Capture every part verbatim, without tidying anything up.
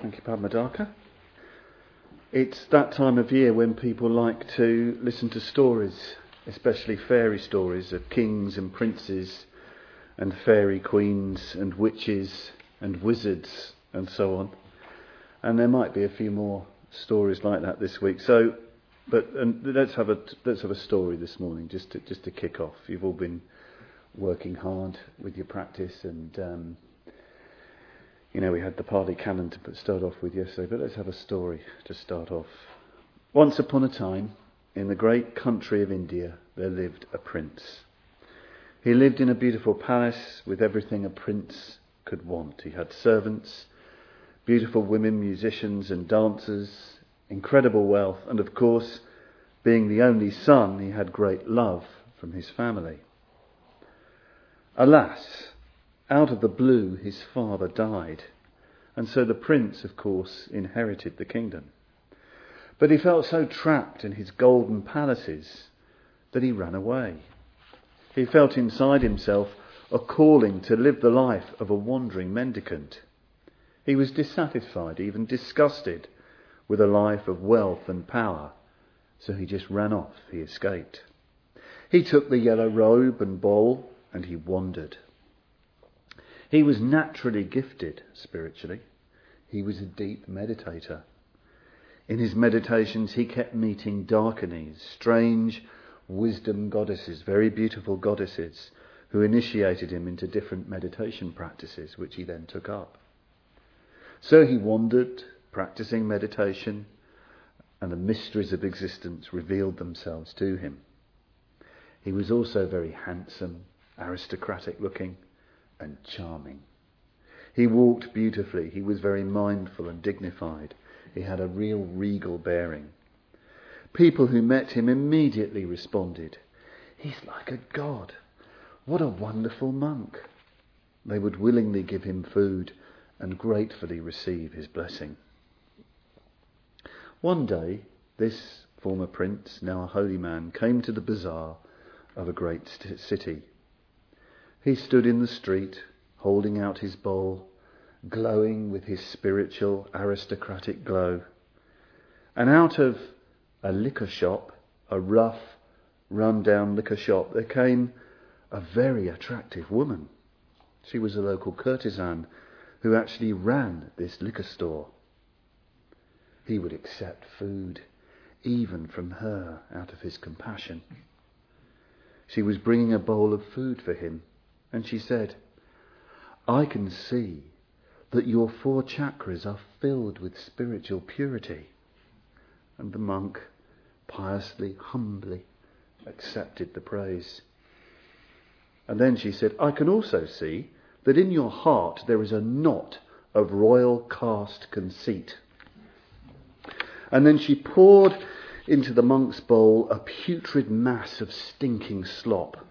Thank you, Padmadaka. It's that time of year when people like to listen to stories, especially fairy stories of kings and princes and fairy queens and witches and wizards and so on. And there might be a few more stories like that this week. So, but and let's have a let's have a story this morning just to just to kick off. You've all been working hard with your practice, and um, you know we had the Pali Canon to start off with yesterday. But let's have a story to start off. Once upon a time, in the great country of India, there lived a prince. He lived in a beautiful palace with everything a prince could want. He had servants, beautiful women, musicians and dancers, incredible wealth, and of course, being the only son, he had great love from his family. Alas, out of the blue his father died, and so the prince, of course, inherited the kingdom. But he felt so trapped in his golden palaces that he ran away. He felt inside himself a calling to live the life of a wandering mendicant. He was dissatisfied, even disgusted with a life of wealth and power, so he just ran off, he escaped. He took the yellow robe and bowl and he wandered. He was naturally gifted spiritually. He was a deep meditator. In his meditations he kept meeting Darkinis, strange wisdom goddesses, very beautiful goddesses, who initiated him into different meditation practices, which he then took up. So he wandered, practicing meditation, and the mysteries of existence revealed themselves to him. He was also very handsome, aristocratic looking, and charming. He walked beautifully. He was very mindful and dignified. He had a real regal bearing. People who met him immediately responded, "He's like a god. What a wonderful monk." They would willingly give him food and gratefully receive his blessing. One day, this former prince, now a holy man, came to the bazaar of a great st- city. He stood in the street, holding out his bowl, glowing with his spiritual, aristocratic glow. And out of a liquor shop, a rough, run-down liquor shop, there came a very attractive woman. She was a local courtesan who actually ran this liquor store. He would accept food, even from her, out of his compassion. She was bringing a bowl of food for him, and she said, "I can see that your four chakras are filled with spiritual purity." And the monk, piously, humbly, accepted the praise. And then she said, "I can also see that in your heart there is a knot of royal caste conceit." And then she poured into the monk's bowl a putrid mass of stinking slop.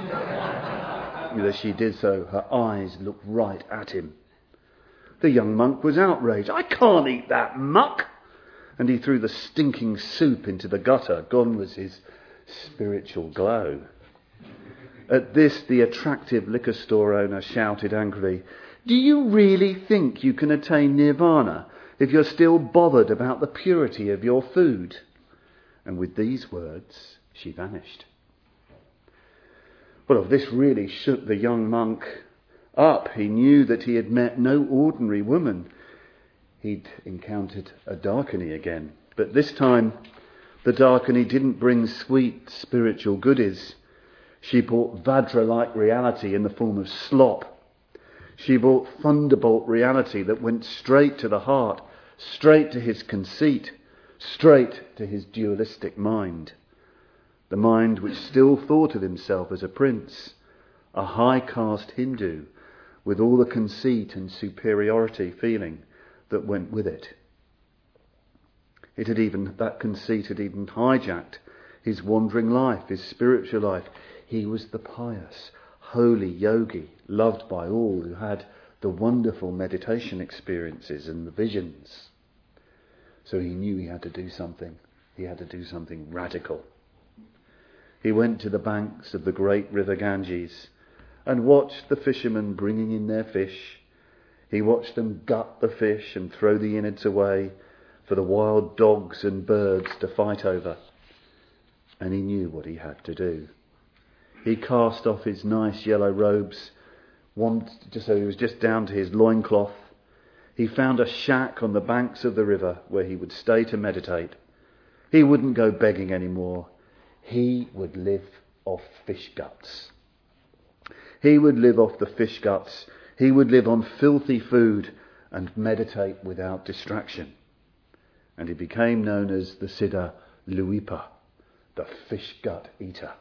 As she did so, her eyes looked right at him. The young monk was outraged. "I can't eat that muck!" And he threw the stinking soup into the gutter. Gone was his spiritual glow. At this, the attractive liquor store owner shouted angrily, "Do you really think you can attain nirvana if you're still bothered about the purity of your food?" And with these words, she vanished. Well, this really shook the young monk up. He knew that he had met no ordinary woman. He'd encountered a Darkini again. But this time, the Darkini didn't bring sweet spiritual goodies. She brought Vajra-like reality in the form of slop. She brought thunderbolt reality that went straight to the heart, straight to his conceit, straight to his dualistic mind. The mind which still thought of himself as a prince, a high caste Hindu, with all the conceit and superiority feeling that went with it. It had even, that conceit had even hijacked his wandering life, his spiritual life. He was the pious, holy yogi, loved by all, who had the wonderful meditation experiences and the visions. So he knew he had to do something. He had to do something radical. He went to the banks of the great river Ganges and watched the fishermen bringing in their fish. He watched them gut the fish and throw the innards away for the wild dogs and birds to fight over. And he knew what he had to do. He cast off his nice yellow robes, one, just so he was just down to his loincloth. He found a shack on the banks of the river where he would stay to meditate. He wouldn't go begging anymore. He would live off fish guts. He would live off the fish guts. He would live on filthy food and meditate without distraction. And he became known as the Siddha Luipa, the fish gut eater.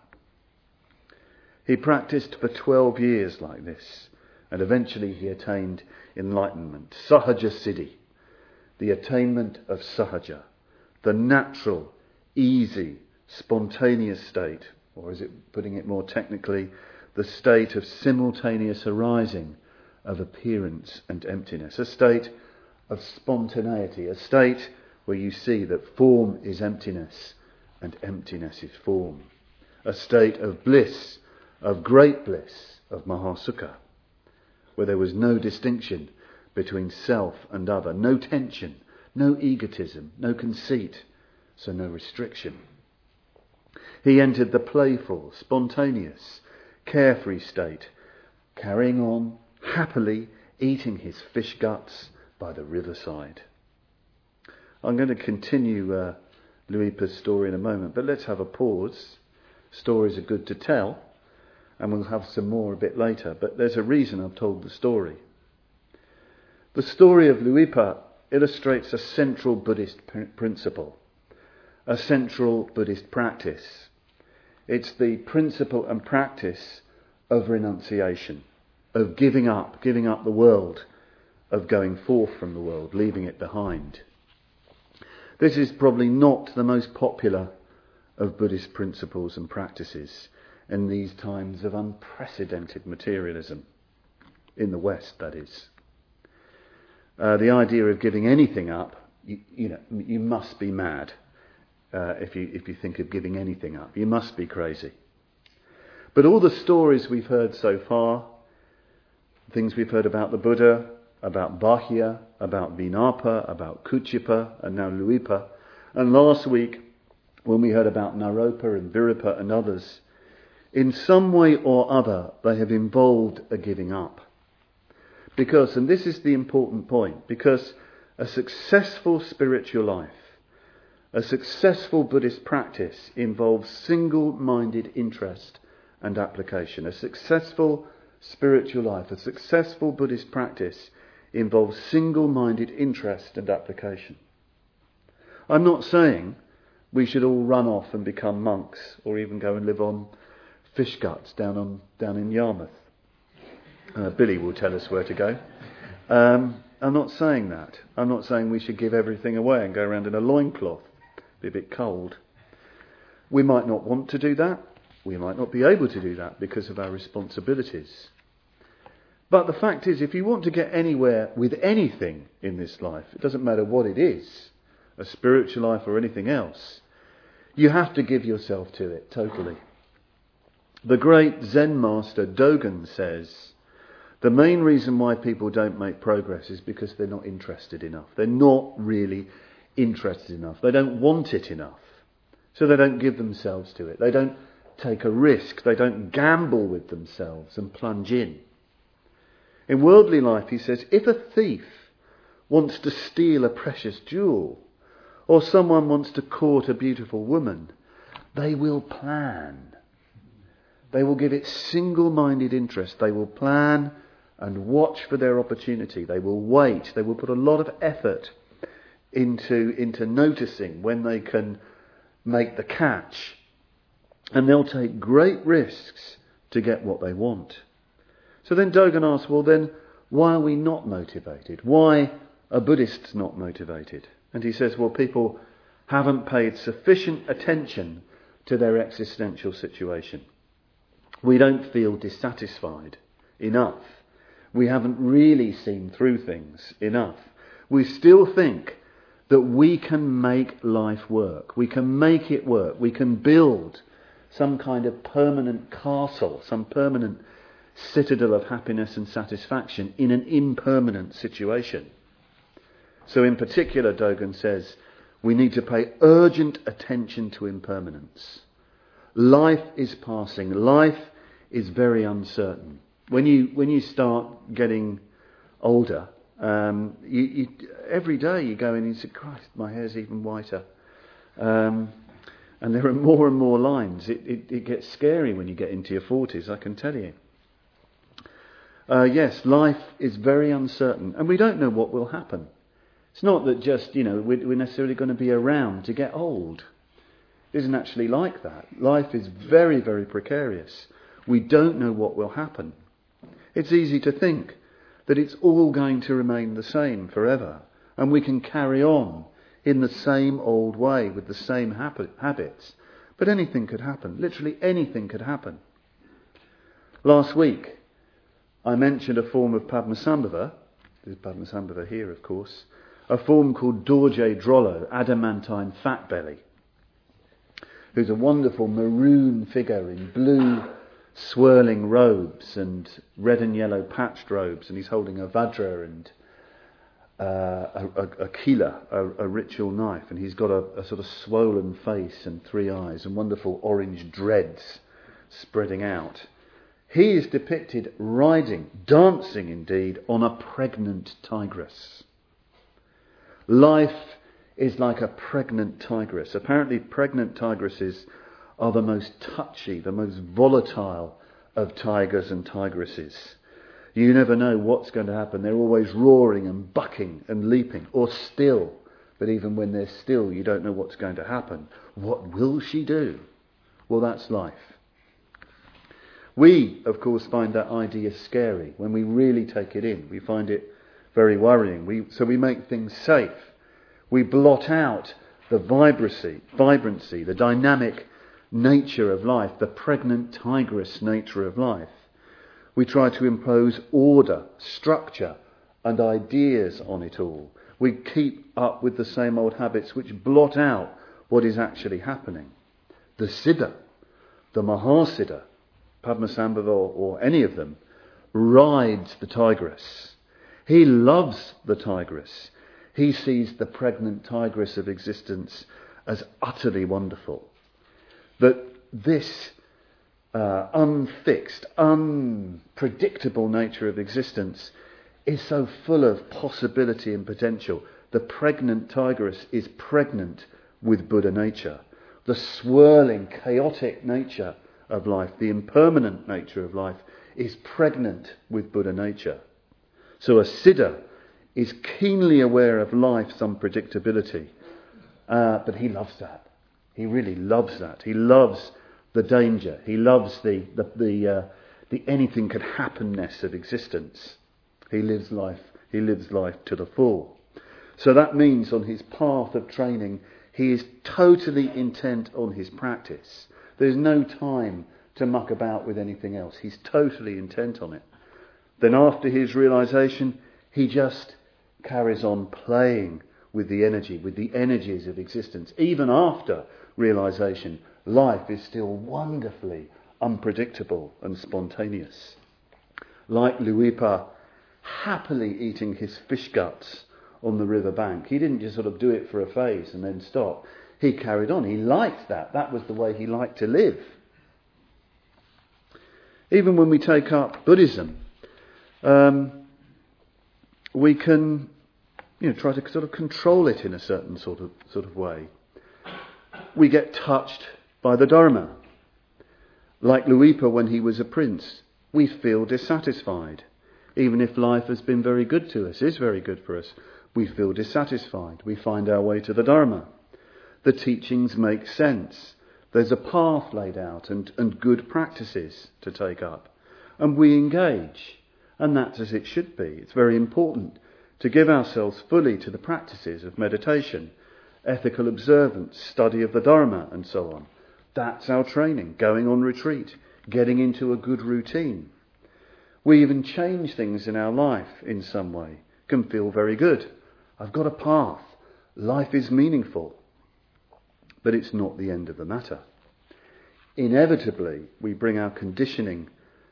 He practiced for twelve years like this, and eventually he attained enlightenment, Sahaja Siddhi, the attainment of Sahaja, the natural, easy, spontaneous state, or is it, putting it more technically, the state of simultaneous arising of appearance and emptiness, a state of spontaneity, a state where you see that form is emptiness and emptiness is form, a state of bliss, of great bliss, of Mahasukha, where there was no distinction between self and other, no tension, no egotism, no conceit, so no restriction. He entered the playful, spontaneous, carefree state, carrying on, happily eating his fish guts by the riverside. I'm going to continue uh, Luipa's story in a moment, but let's have a pause. Stories are good to tell, and we'll have some more a bit later, but there's a reason I've told the story. The story of Luipa illustrates a central Buddhist pr- principle, a central Buddhist practice. It's the principle and practice of renunciation, of giving up, giving up the world, of going forth from the world, leaving it behind. This is probably not the most popular of Buddhist principles and practices in these times of unprecedented materialism, in the West, that is. Uh, the idea of giving anything up, you, you know, you must be mad uh, if you if you think of giving anything up. You must be crazy. But all the stories we've heard so far, things we've heard about the Buddha, about Bahya, about Vinapa, about Kuchipa, and now Luipa, and last week when we heard about Naropa and Virupa and others, in some way or other they have involved a giving up. Because, and this is the important point, because a successful spiritual life, a successful Buddhist practice involves single-minded interest and application. A successful spiritual life, a successful Buddhist practice involves single-minded interest and application. I'm not saying we should all run off and become monks or even go and live on fish guts down on down in Yarmouth. Uh, Billy will tell us where to go. Um, I'm not saying that. I'm not saying we should give everything away and go around in a loincloth. Be a bit cold. We might not want to do that. We might not be able to do that because of our responsibilities. But the fact is, if you want to get anywhere with anything in this life, it doesn't matter what it is, a spiritual life or anything else, you have to give yourself to it totally. The great Zen master Dogen says, the main reason why people don't make progress is because they're not interested enough. They're not really interested enough. They don't want it enough. So they don't give themselves to it. They don't take a risk. They don't gamble with themselves and plunge in. In worldly life, he says, if a thief wants to steal a precious jewel, or someone wants to court a beautiful woman, they will plan. They will give it single-minded interest. They will plan and watch for their opportunity. They will wait. They will put a lot of effort into, into noticing when they can make the catch. And they'll take great risks to get what they want. So then Dogen asks, well then, why are we not motivated? Why are Buddhists not motivated? And he says, well, people haven't paid sufficient attention to their existential situation. We don't feel dissatisfied enough. We haven't really seen through things enough. We still think that we can make life work. We can make it work. We can build some kind of permanent castle, some permanent citadel of happiness and satisfaction in an impermanent situation. So in particular, Dogen says, we need to pay urgent attention to impermanence. Life is passing. Life is very uncertain. When you when you start getting older, um, you, you, every day you go in and you say, Christ, my hair's even whiter. Um, and there are more and more lines. It, it, it gets scary when you get into your forties, I can tell you. Uh, yes, life is very uncertain, and we don't know what will happen. It's not that just, you know, we're, we're necessarily going to be around to get old. It isn't actually like that. Life is very, very precarious. We don't know what will happen. It's easy to think that it's all going to remain the same forever, and we can carry on in the same old way with the same habits. But anything could happen. Literally anything could happen. Last week, I mentioned a form of Padmasambhava. There's Padmasambhava here, of course. A form called Dorje Drollo, adamantine fat belly, who's a wonderful maroon figure in blue swirling robes and red and yellow patched robes, and he's holding a vajra and uh, a, a, a kila, a, a ritual knife, and he's got a, a sort of swollen face and three eyes and wonderful orange dreads spreading out. He is depicted riding, dancing indeed, on a pregnant tigress. Life is like a pregnant tigress. Apparently pregnant tigresses are the most touchy, the most volatile of tigers and tigresses. You never know what's going to happen. They're always roaring and bucking and leaping, or still. But even when they're still, you don't know what's going to happen. What will she do? Well, that's life. We, of course, find that idea scary. When we really take it in, we find it very worrying. We, so we make things safe. We blot out the vibrancy, vibrancy, the dynamic nature of life, the pregnant tigress nature of life. We try to impose order, structure, and ideas on it all. We keep up with the same old habits which blot out what is actually happening. The Siddha, the Mahasiddha, Padmasambhava or, or any of them, rides the tigress. He loves the tigress. He sees the pregnant tigress of existence as utterly wonderful. That this uh, unfixed, unpredictable nature of existence is so full of possibility and potential. The pregnant tigress is pregnant with Buddha nature. The swirling, chaotic nature of life, the impermanent nature of life, is pregnant with Buddha nature. So a Siddha is keenly aware of life's unpredictability, uh, but he loves that. He really loves that. He loves the danger. He loves the the the, uh, the anything could happenness of existence. He lives life. He lives life to the full. So that means on his path of training, he is totally intent on his practice. There's no time to muck about with anything else. He's totally intent on it. Then after his realization, he just carries on playing with the energy, with the energies of existence. Even after realization, life is still wonderfully unpredictable and spontaneous. Like Luipa happily eating his fish guts on the river bank. He didn't just sort of do it for a phase and then stop. He carried on. He liked that. That was the way he liked to live. Even when we take up Buddhism, um, we can, you know, try to sort of control it in a certain sort of sort of way. We get touched by the Dharma. Like Luipa when he was a prince, we feel dissatisfied. Even if life has been very good to us, is very good for us, we feel dissatisfied. We find our way to the Dharma. The teachings make sense. There's a path laid out and, and good practices to take up. And we engage. And that's as it should be. It's very important to give ourselves fully to the practices of meditation, ethical observance, study of the Dharma, and so on. That's our training, going on retreat, getting into a good routine. We even change things in our life in some way. Can feel very good. I've got a path. Life is meaningful. But it's not the end of the matter. Inevitably, we bring our conditioning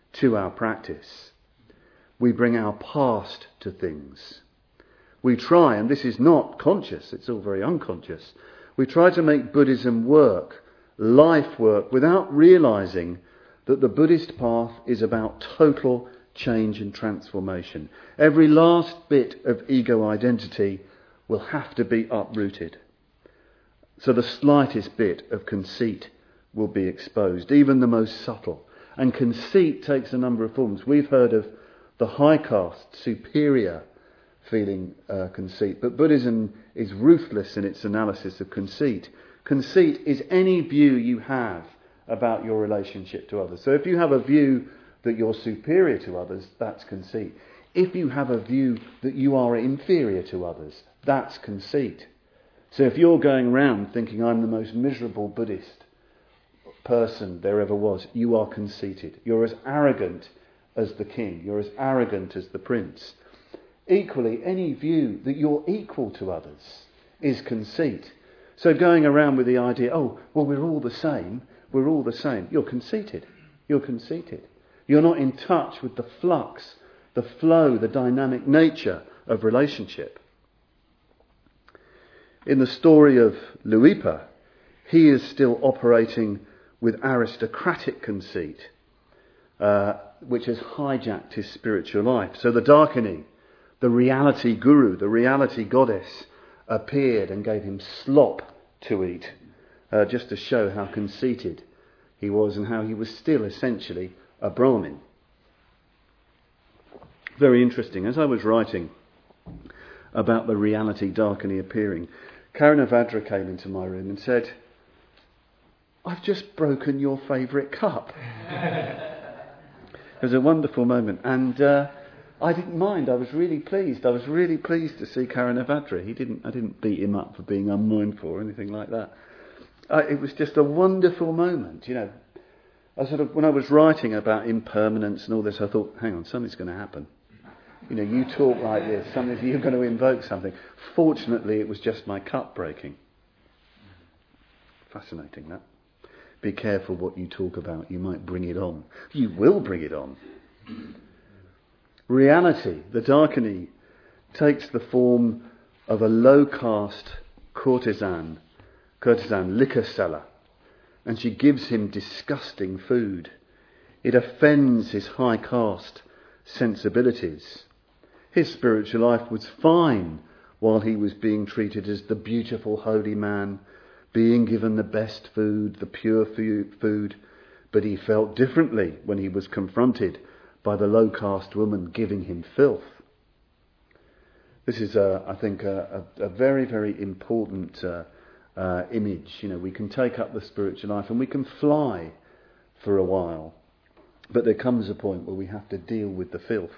to our practice. We bring our past to things. We try, and this is not conscious, it's all very unconscious, we try to make Buddhism work, life work, without realising that the Buddhist path is about total change and transformation. Every last bit of ego identity will have to be uprooted. So the slightest bit of conceit will be exposed, even the most subtle. And conceit takes a number of forms. We've heard of the high caste, superior feeling uh, conceit. But Buddhism is ruthless in its analysis of conceit. Conceit is any view you have about your relationship to others. So if you have a view that you're superior to others, that's conceit. If you have a view that you are inferior to others, that's conceit. So if you're going around thinking I'm the most miserable Buddhist person there ever was, you are conceited. You're as arrogant as the king. You're as arrogant as the prince. Equally, any view that you're equal to others is conceit. So going around with the idea, oh, well, we're all the same, we're all the same, you're conceited. You're conceited. You're not in touch with the flux, the flow, the dynamic nature of relationship. In the story of Luipa, he is still operating with aristocratic conceit, uh, which has hijacked his spiritual life. So the Dakini, the reality guru, the reality goddess, appeared and gave him slop to eat, uh, just to show how conceited he was and how he was still essentially a Brahmin. Very interesting. As I was writing about the reality Dakini appearing, Karanavadra came into my room and said, I've just broken your favourite cup. It was a wonderful moment, and uh, I didn't mind. I was really pleased. I was really pleased to see Karanavadra. He didn't. I didn't beat him up for being unmindful or anything like that. Uh, it was just a wonderful moment. You know, I sort of when I was writing about impermanence and all this, I thought, hang on, something's going to happen. You know, you talk like this, something you're going to invoke something. Fortunately, it was just my cup breaking. Fascinating, that. Be careful what you talk about. You might bring it on. You will bring it on. Reality, the Dakini, takes the form of a low-caste courtesan, courtesan liquor seller, and she gives him disgusting food. It offends his high-caste sensibilities. His spiritual life was fine while he was being treated as the beautiful holy man, being given the best food, the pure food, but he felt differently when he was confronted by the low-caste woman giving him filth. This is, uh, I think, a, a, a very, very important uh, uh, image. You know, we can take up the spiritual life and we can fly for a while, but there comes a point where we have to deal with the filth.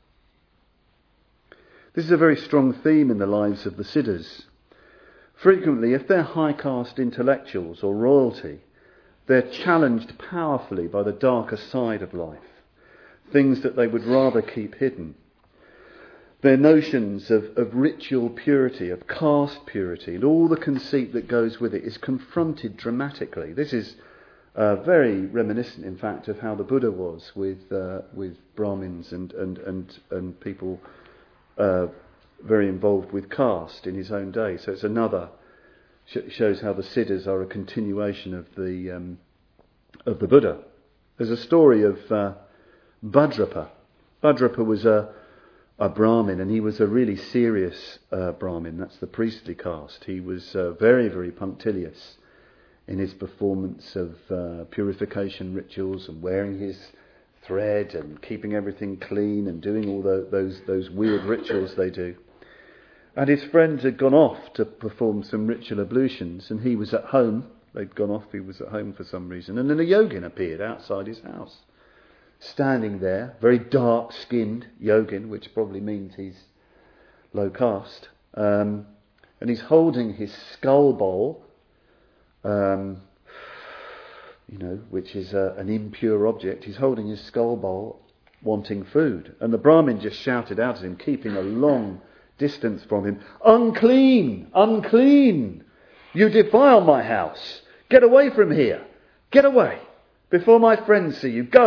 This is a very strong theme in the lives of the Siddhas. Frequently, if they're high-caste intellectuals or royalty, they're challenged powerfully by the darker side of life, things that they would rather keep hidden. Their notions of, of ritual purity, of caste purity, and all the conceit that goes with it is confronted dramatically. This is uh, very reminiscent, in fact, of how the Buddha was with uh, with Brahmins and and and and people uh, very involved with caste in his own day. So it's another sh- shows how the Siddhas are a continuation of the um, of the Buddha. There's a story of uh, Bhadrapa. Bhadrapa was a a Brahmin, and he was a really serious uh, Brahmin. That's the priestly caste. He was uh, very, very punctilious in his performance of uh, purification rituals and wearing his thread and keeping everything clean and doing all the, those those weird rituals they do. And his friends had gone off to perform some ritual ablutions, and he was at home. They'd gone off, he was at home for some reason. And then a yogin appeared outside his house, standing there, very dark-skinned yogin, which probably means he's low caste. Um, and he's holding his skull bowl, um, you know, which is a, an impure object. He's holding his skull bowl, wanting food. And the Brahmin just shouted out at him, keeping a long distance from him, "Unclean! Unclean! You defile my house! Get away from here! Get away! Before my friends see you! Go!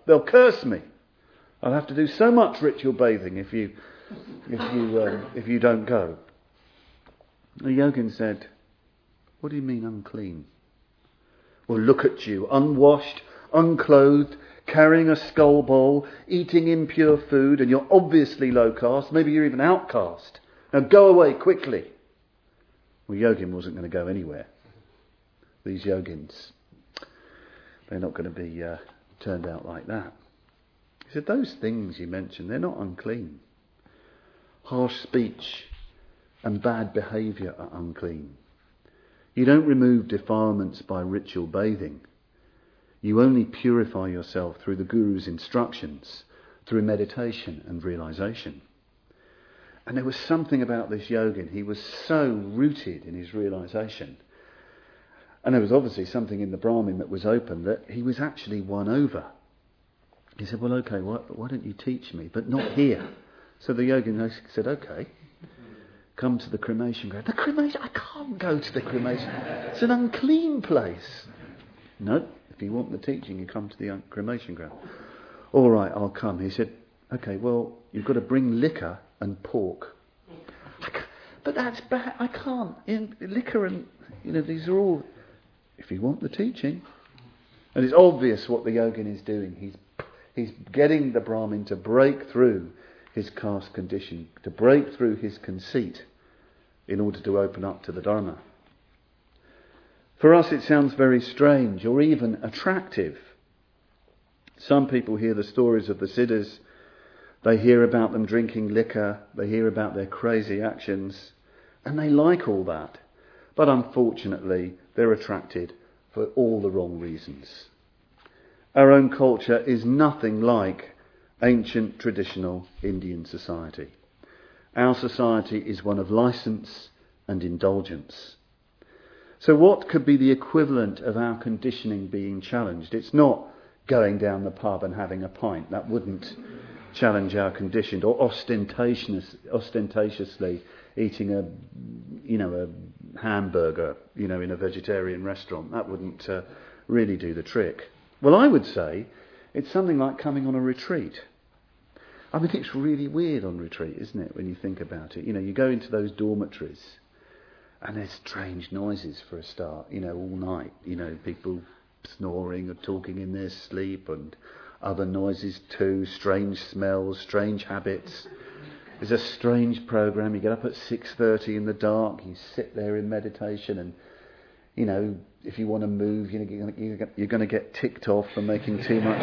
they'll curse me. I'll have to do so much ritual bathing if you if you um, if you don't go. The yogin said, what do you mean unclean? Well, look at you, unwashed, unclothed, carrying a skull bowl, eating impure food, and you're obviously low caste, maybe you're even outcast. Now go away quickly. Well, Yogin wasn't going to go anywhere. These yogins, they're not going to be uh, turned out like that. He said, those things you mentioned, they're not unclean. Harsh speech and bad behaviour are unclean. You don't remove defilements by ritual bathing. You only purify yourself through the Guru's instructions, through meditation and realisation. And there was something about this yogin. He was so rooted in his realisation. And there was obviously something in the Brahmin that was open, that he was actually won over. He said, well, okay, why, why don't you teach me? But not here. So the yogin said, okay, come to the cremation ground. The cremation? I can't go to the cremation. It's an unclean place. No, if you want the teaching, you come to the un- cremation ground. All right, I'll come. He said, okay, well, you've got to bring liquor and pork. But that's bad. I can't. In, liquor and, you know, these are all, if you want the teaching. And it's obvious what the yogin is doing. He's he's getting the Brahmin to break through his caste condition, to break through his conceit in order to open up to the Dharma. For us it sounds very strange or even attractive. Some people hear the stories of the Siddhas, they hear about them drinking liquor, they hear about their crazy actions, and they like all that. But unfortunately, they're attracted for all the wrong reasons. Our own culture is nothing like ancient traditional Indian society. Our society is one of licence and indulgence. So what could be the equivalent of our conditioning being challenged? It's not going down the pub and having a pint. That wouldn't challenge our condition. Or ostentatious, ostentatiously eating a, you know, a hamburger, you know, in a vegetarian restaurant. That wouldn't uh, really do the trick. Well, I would say it's something like coming on a retreat. I mean, it's really weird on retreat, isn't it, when you think about it? You know, you go into those dormitories and there's strange noises for a start, you know, all night. You know, people snoring or talking in their sleep and other noises too, strange smells, strange habits. There's a strange program. You get up at six thirty in the dark, you sit there in meditation and, you know, if you want to move, you know, you're going to get ticked off for making too much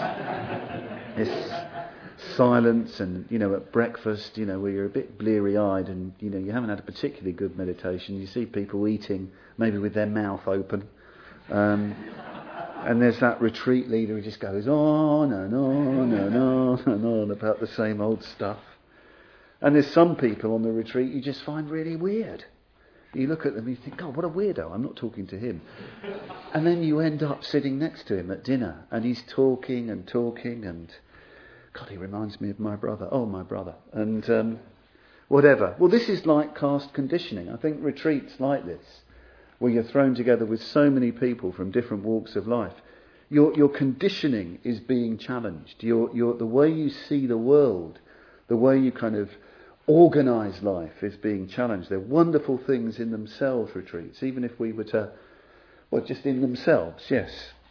noise. It's silence, and, you know, at breakfast, you know, where you're a bit bleary-eyed and, you know, you haven't had a particularly good meditation. You see people eating, maybe with their mouth open. Um, and there's that retreat leader who just goes on and on and on and on about the same old stuff. And there's some people on the retreat you just find really weird. You look at them and you think, God, what a weirdo, I'm not talking to him. And then you end up sitting next to him at dinner and he's talking and talking and, God, he reminds me of my brother. Oh, my brother. And um, whatever. Well, this is like caste conditioning. I think retreats like this, where you're thrown together with so many people from different walks of life, your your conditioning is being challenged. Your your the way you see the world, the way you kind of organise life is being challenged. They're wonderful things in themselves, retreats, even if we were to, well, just in themselves, yes.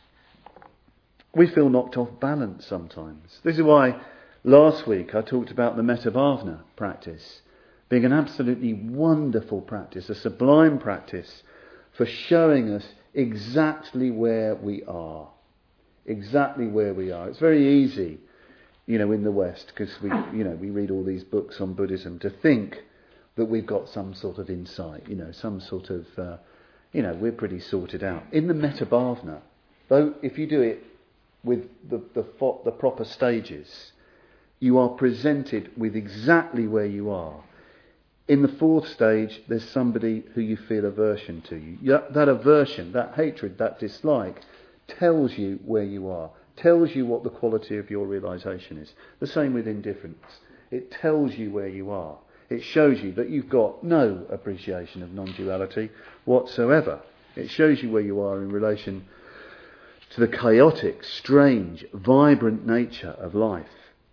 We feel knocked off balance sometimes. This is why last week I talked about the Metavavana practice being an absolutely wonderful practice, a sublime practice for showing us exactly where we are. Exactly where we are. It's very easy, you know, in the West, because we, you know, we read all these books on Buddhism, to think that we've got some sort of insight, you know, some sort of, uh, you know, we're pretty sorted out. In the Metavavana, though, if you do it with the, the the proper stages, you are presented with exactly where you are. In the fourth stage, there's somebody who you feel aversion to. You. That aversion, that hatred, that dislike tells you where you are, tells you what the quality of your realisation is. The same with indifference. It tells you where you are. It shows you that you've got no appreciation of non-duality whatsoever. It shows you where you are in relation to the chaotic, strange, vibrant nature of life.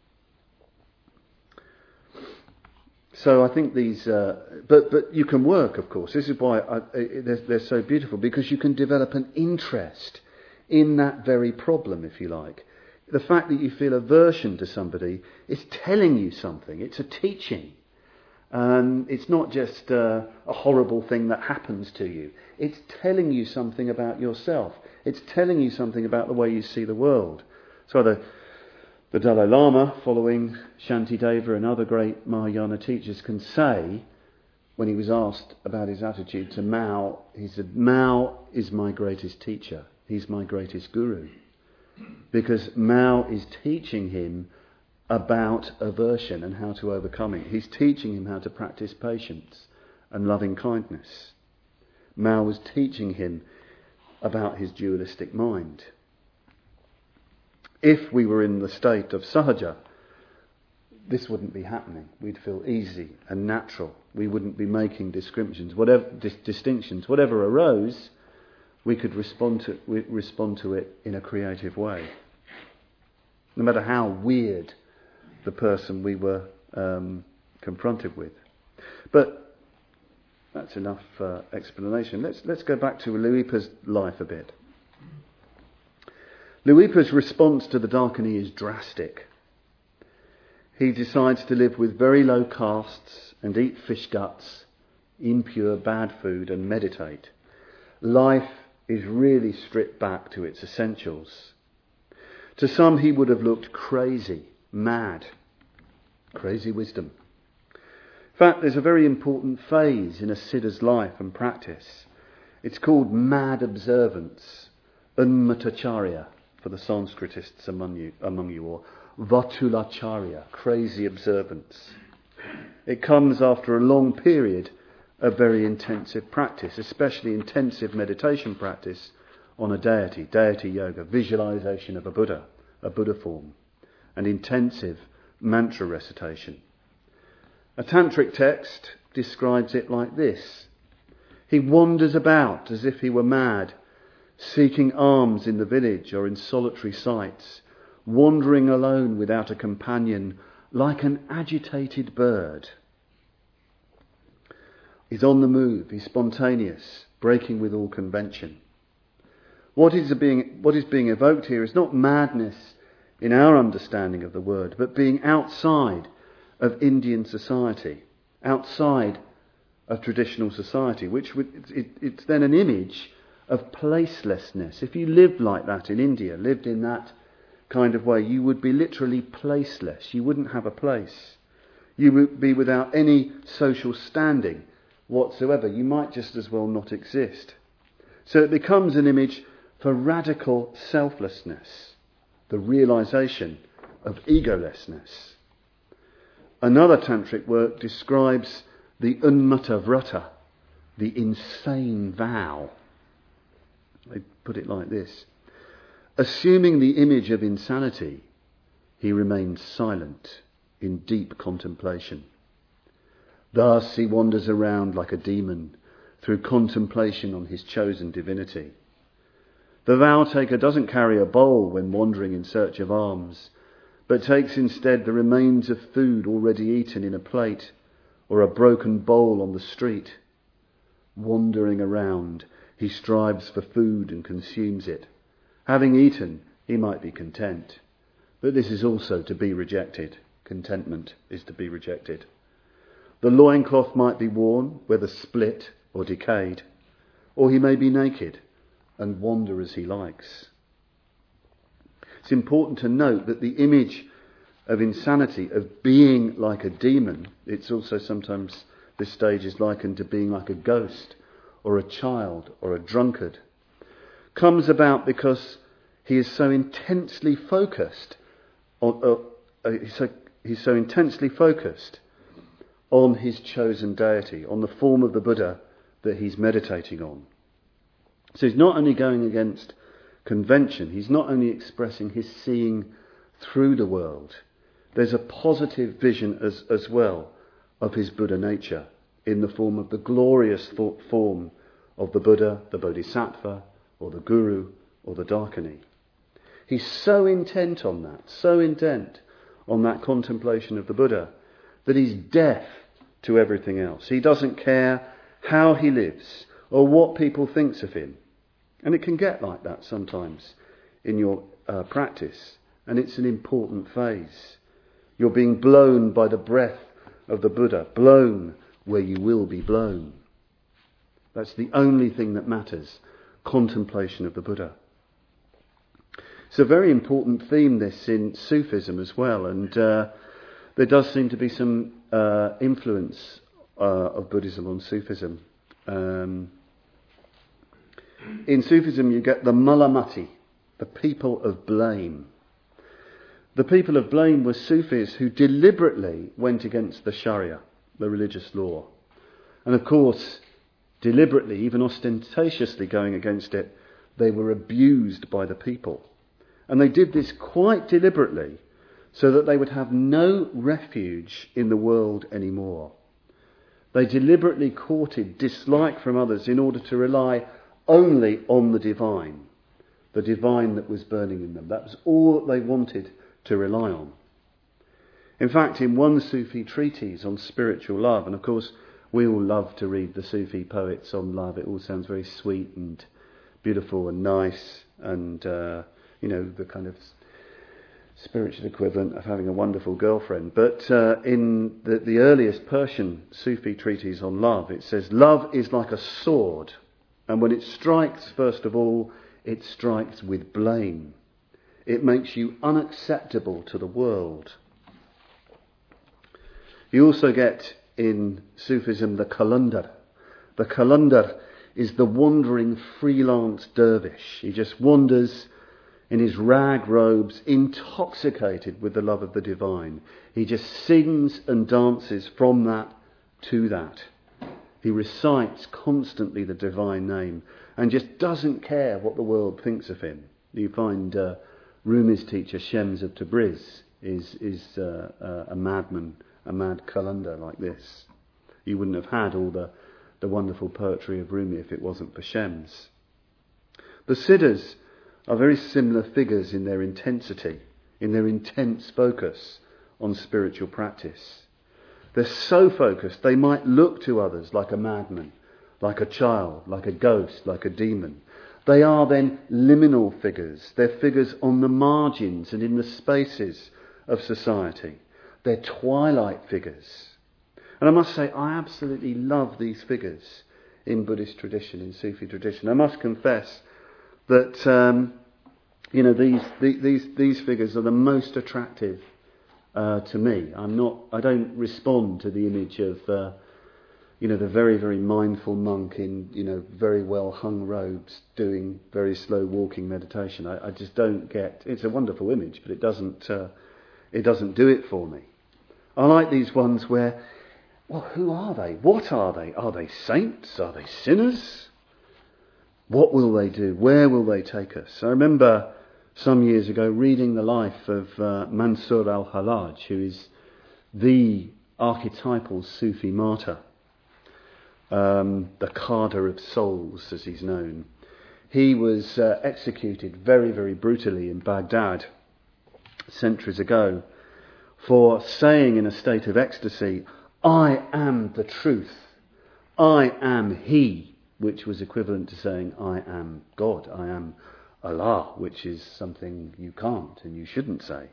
So I think these, uh, but but you can work, of course. This is why I, they're, they're so beautiful, because you can develop an interest in that very problem, if you like. The fact that you feel aversion to somebody is telling you something. It's a teaching. Um, it's not just uh, a horrible thing that happens to you. It's telling you something about yourself. It's telling you something about the way you see the world. So the The Dalai Lama, following Shantideva and other great Mahayana teachers, can say, when he was asked about his attitude to Mao, he said, Mao is my greatest teacher. He's my greatest guru. Because Mao is teaching him about aversion and how to overcome it. He's teaching him how to practice patience and loving kindness. Mao was teaching him about his dualistic mind. If we were in the state of sahaja, this wouldn't be happening. We'd feel easy and natural. We wouldn't be making discriminations, whatever dis- distinctions, whatever arose, we could respond to we respond to it in a creative way. No matter how weird the person we were um, confronted with. But that's enough uh, explanation. Let's let's go back to Luipa's life a bit. Luipa's response to the Dakini is drastic. He decides to live with very low castes and eat fish guts, impure bad food, and meditate. Life is really stripped back to its essentials. To some he would have looked crazy, mad, crazy wisdom. In fact, there's a very important phase in a Siddha's life and practice. It's called mad observance, unmatacharya, for the Sanskritists among you, among you, or vatulacharya, crazy observance. It comes after a long period of very intensive practice, especially intensive meditation practice on a deity, deity yoga, visualization of a Buddha, a Buddha form, and intensive mantra recitation. A tantric text describes it like this. He wanders about as if he were mad, seeking alms in the village or in solitary sites, wandering alone without a companion, like an agitated bird. He's on the move, he's spontaneous, breaking with all convention. What is being, what is being evoked here is not madness in our understanding of the word, but being outside of Indian society, outside of traditional society, which would, it, it's then an image of placelessness. If you lived like that in India, lived in that kind of way, you would be literally placeless. You wouldn't have a place. You would be without any social standing whatsoever. You might just as well not exist. So it becomes an image for radical selflessness, the realization of egolessness. Another tantric work describes the unmata vrata, the insane vow. They put it like this. Assuming the image of insanity, he remains silent in deep contemplation. Thus he wanders around like a demon through contemplation on his chosen divinity. The vow taker doesn't carry a bowl when wandering in search of alms, but takes instead the remains of food already eaten in a plate or a broken bowl on the street. Wandering around, he strives for food and consumes it. Having eaten, he might be content. But this is also to be rejected. Contentment is to be rejected. The loincloth might be worn, whether split or decayed, or he may be naked and wander as he likes. It's important to note that the image of insanity, of being like a demon, it's also sometimes, this stage is likened to being like a ghost, or a child, or a drunkard, comes about because he is so intensely focused on, uh, uh, he's, so, he's so intensely focused on his chosen deity, on the form of the Buddha that he's meditating on. So he's not only going against convention, he's not only expressing his seeing through the world, there's a positive vision as, as well of his Buddha nature in the form of the glorious form of the Buddha, the Bodhisattva, or the Guru, or the Dakini. He's so intent on that, so intent on that contemplation of the Buddha, that he's deaf to everything else. He doesn't care how he lives or what people think of him. And it can get like that sometimes in your uh, practice. And it's an important phase. You're being blown by the breath of the Buddha, blown where you will be blown. That's the only thing that matters, contemplation of the Buddha. It's a very important theme, this, in Sufism as well, and uh, there does seem to be some uh, influence uh, of Buddhism on Sufism. Um, in Sufism you get the Malamati, the people of blame. The people of blame were Sufis who deliberately went against the Sharia, the religious law. And of course, deliberately, even ostentatiously going against it, they were abused by the people. And they did this quite deliberately so that they would have no refuge in the world anymore. They deliberately courted dislike from others in order to rely only on the divine, the divine that was burning in them. That was all that they wanted to rely on. In fact, in one Sufi treatise on spiritual love, and of course we all love to read the Sufi poets on love, it all sounds very sweet and beautiful and nice, and uh, you know, the kind of spiritual equivalent of having a wonderful girlfriend. But uh, in the, the earliest Persian Sufi treatise on love, it says, love is like a sword, and when it strikes, first of all, it strikes with blame. It makes you unacceptable to the world. You also get in Sufism the Qalandar. The Qalandar is the wandering freelance dervish. He just wanders in his rag robes, intoxicated with the love of the divine. He just sings and dances from that to that. He recites constantly the divine name and just doesn't care what the world thinks of him. You find uh, Rumi's teacher, Shams of Tabriz, is, is uh, uh, a madman, a mad Qalandar like this. You wouldn't have had all the, the wonderful poetry of Rumi if it wasn't for Shams. The Siddhas are very similar figures in their intensity, in their intense focus on spiritual practice. They're so focused they might look to others like a madman, like a child, like a ghost, like a demon. They are then liminal figures. They're figures on the margins and in the spaces of society. They're twilight figures. And I must say, I absolutely love these figures in Buddhist tradition, in Sufi tradition. I must confess that um, you know these, these these figures are the most attractive uh, to me. I'm not. I don't respond to the image of uh, you know the very very mindful monk in you know very well hung robes doing very slow walking meditation. I, I just don't get. It's a wonderful image, but it doesn't uh, it doesn't do it for me. I like these ones where, well, who are they? What are they? Are they saints? Are they sinners? What will they do? Where will they take us? I remember some years ago reading the life of uh, Mansur al-Hallaj, who is the archetypal Sufi martyr, um, the carder of souls, as he's known. He was uh, executed very, very brutally in Baghdad centuries ago for saying in a state of ecstasy, I am the truth, I am He, which was equivalent to saying, I am God, I am Allah, which is something you can't and you shouldn't say.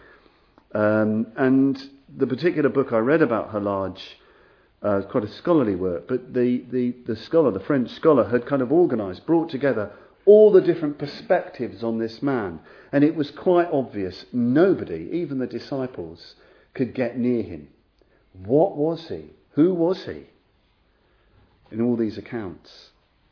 Um, and the particular book I read about Hallaj uh, is quite a scholarly work, but the, the, the scholar, the French scholar, had kind of organised, brought together all the different perspectives on this man. And it was quite obvious nobody, even the disciples, could get near him. What was he? Who was he? In all these accounts.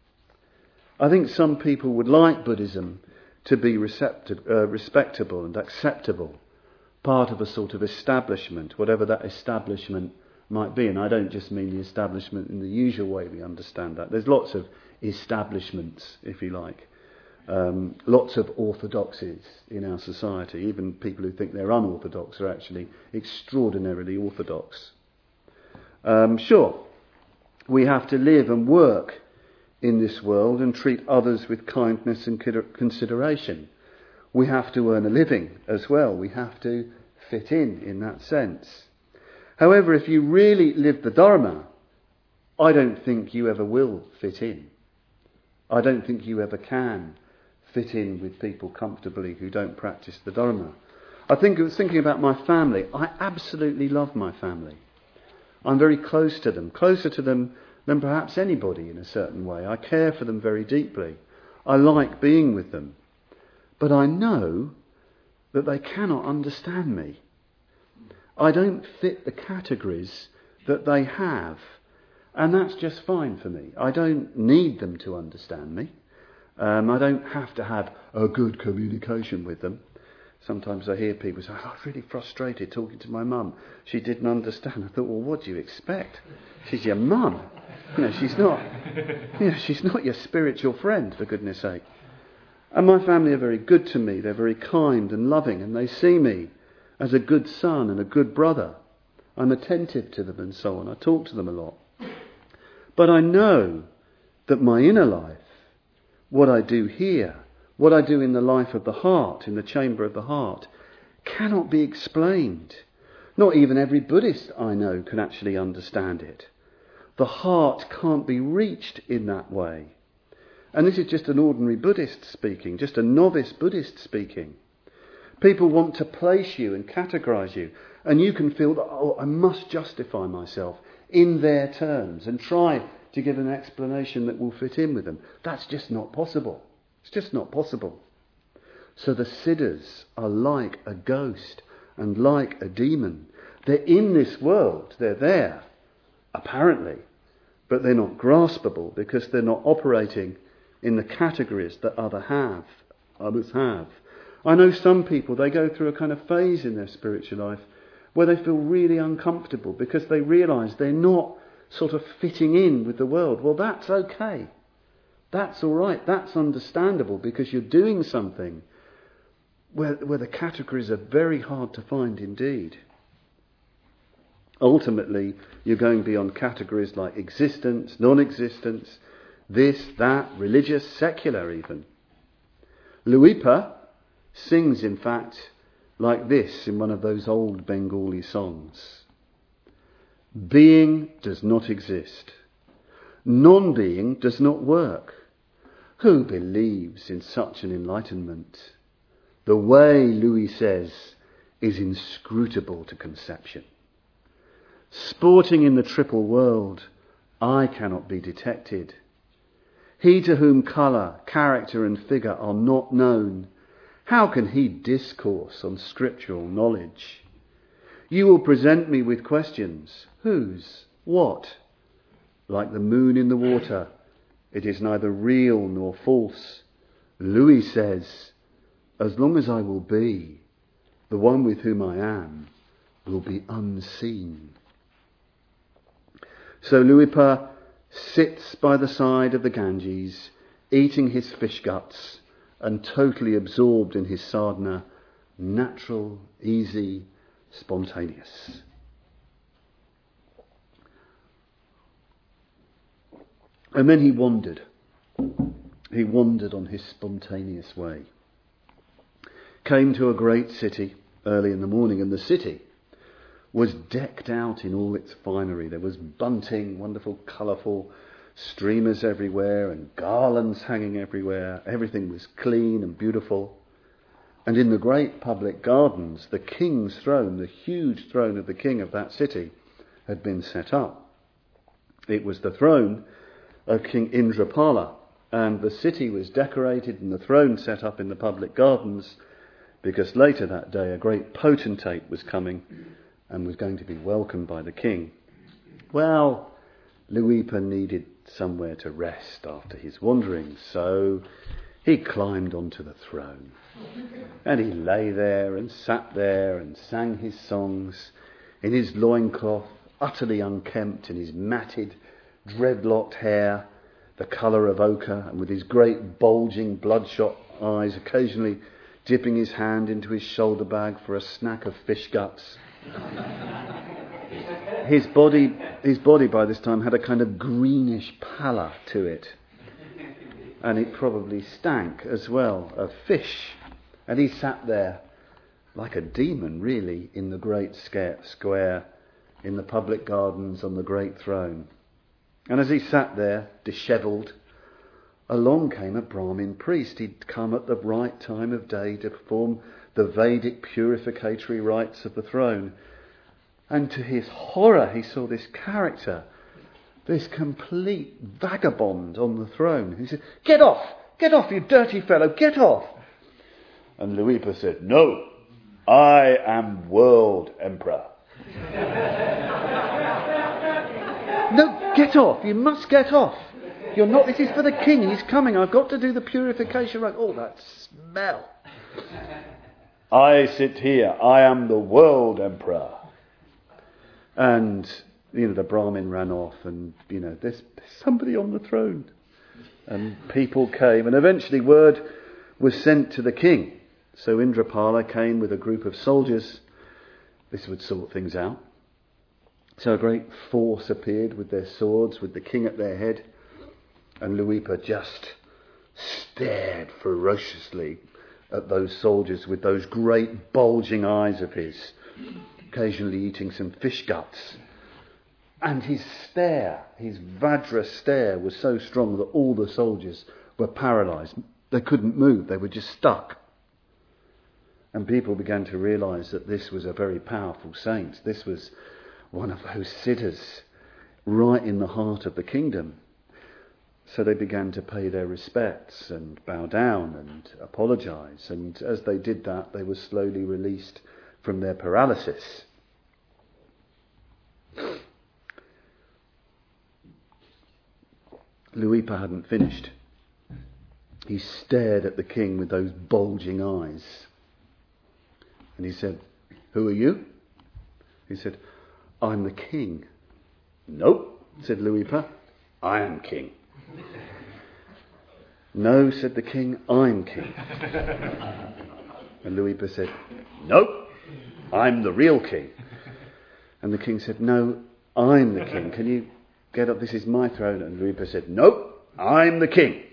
I think some people would like Buddhism to be recepti- uh, respectable and acceptable, part of a sort of establishment, whatever that establishment might be. And I don't just mean the establishment in the usual way we understand that. There's lots of establishments, if you like. Um, lots of orthodoxies in our society. Even people who think they're unorthodox are actually extraordinarily orthodox. Um, sure, we have to live and work in this world and treat others with kindness and consideration. We have to earn a living as well. We have to fit in in that sense. However, if you really live the Dharma, I don't think you ever will fit in. I don't think you ever can fit in with people comfortably who don't practice the Dharma. I think I was thinking about my family. I absolutely love my family. I'm very close to them, closer to them than perhaps anybody in a certain way. I care for them very deeply. I like being with them. But I know that they cannot understand me. I don't fit the categories that they have. And that's just fine for me. I don't need them to understand me. Um, I don't have to have a good communication with them. Sometimes I hear people say, oh, I was really frustrated talking to my mum. She didn't understand. I thought, well, what do you expect? She's your mum. You know, she's not, you know, she's not your spiritual friend, for goodness sake. And my family are very good to me. They're very kind and loving, and they see me as a good son and a good brother. I'm attentive to them and so on. I talk to them a lot. But I know that my inner life, what I do here, what I do in the life of the heart, in the chamber of the heart, cannot be explained. Not even every Buddhist I know can actually understand it. The heart can't be reached in that way. And this is just an ordinary Buddhist speaking, just a novice Buddhist speaking. People want to place you and categorize you, and you can feel that, oh, I must justify myself in their terms and try to give an explanation that will fit in with them. That's just not possible. It's just not possible. So the siddhas are like a ghost and like a demon. They're in this world. They're there, apparently, but they're not graspable because they're not operating in the categories that other have, others have. I know some people, they go through a kind of phase in their spiritual life where they feel really uncomfortable because they realise they're not sort of fitting in with the world. Well, that's okay. That's all right. That's understandable because you're doing something where, where the categories are very hard to find indeed. Ultimately, you're going beyond categories like existence, non-existence, this, that, religious, secular even. Luipa sings, in fact, like this in one of those old Bengali songs. Being does not exist. Non-being does not work. Who believes in such an enlightenment? The way, Louis says, is inscrutable to conception. Sporting in the triple world, I cannot be detected. He to whom colour, character and figure are not known, how can he discourse on scriptural knowledge? You will present me with questions. Whose? What? Like the moon in the water, it is neither real nor false. Louis says, as long as I will be, the one with whom I am will be unseen. So Luipa sits by the side of the Ganges, eating his fish guts and totally absorbed in his sadhana, natural, easy, spontaneous. And then he wandered. He wandered on his spontaneous way. Came to a great city early in the morning, and the city was decked out in all its finery. There was bunting, wonderful, colourful streamers everywhere and garlands hanging everywhere. Everything was clean and beautiful. And in the great public gardens, the king's throne, the huge throne of the king of that city, had been set up. It was the throne of King Indrapala, and the city was decorated and the throne set up in the public gardens because later that day a great potentate was coming and was going to be welcomed by the king. Well, Luipa needed somewhere to rest after his wanderings, so he climbed onto the throne. And he lay there and sat there and sang his songs in his loincloth, utterly unkempt, in his matted, dreadlocked hair, the colour of ochre, and with his great bulging bloodshot eyes, occasionally dipping his hand into his shoulder bag for a snack of fish guts. His body, his body by this time had a kind of greenish pallor to it, and it probably stank as well of fish And he sat there like a demon, really, in the great square, in the public gardens, on the great throne. And as he sat there, dishevelled, along came a Brahmin priest. He'd come at the right time of day to perform the Vedic purificatory rites of the throne. And to his horror, he saw this character, this complete vagabond on the throne. He said, "Get off! Get off, you dirty fellow! Get off!" And Luipa said, "No, I am world emperor." "No, get off! You must get off! You're not. This is for the king. He's coming. I've got to do the purification rite." Oh, that smell! "I sit here. I am the world emperor." And you know, the Brahmin ran off, and you know, there's, there's somebody on the throne. And people came, and eventually word was sent to the king. So Indrapala came with a group of soldiers. This would sort things out. So a great force appeared with their swords, with the king at their head. And Luipa just stared ferociously at those soldiers with those great bulging eyes of his, occasionally eating some fish guts. And his stare, his Vajra stare, was so strong that all the soldiers were paralysed. They couldn't move. They were just stuck. And people began to realise that this was a very powerful saint. This was one of those siddhas right in the heart of the kingdom. So they began to pay their respects and bow down and apologise. And as they did that, they were slowly released from their paralysis. Luipa hadn't finished. He stared at the king with those bulging eyes. And he said, "Who are you?" He said, "I'm the king." "Nope," said Luipa, "I am king." "No," said the king, "I'm king." And Luipa said, "Nope, I'm the real king." And the king said, "No, I'm the king. Can you get up? This is my throne." And Luipa said, "Nope, I'm the king."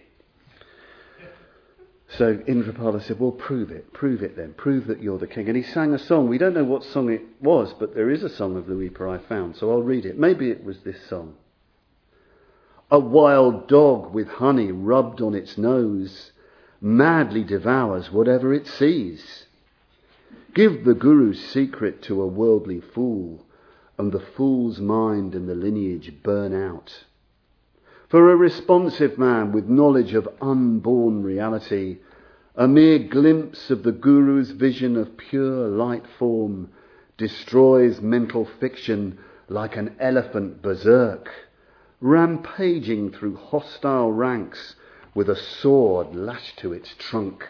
So Indrapala said, "Well, prove it. Prove it then. Prove that you're the king." And he sang a song. We don't know what song it was, but there is a song of Luipa I found, so I'll read it. Maybe it was this song. "A wild dog with honey rubbed on its nose madly devours whatever it sees. Give the Guru's secret to a worldly fool, and the fool's mind and the lineage burn out. For a responsive man with knowledge of unborn reality, a mere glimpse of the Guru's vision of pure light form destroys mental fiction like an elephant berserk, rampaging through hostile ranks with a sword lashed to its trunk."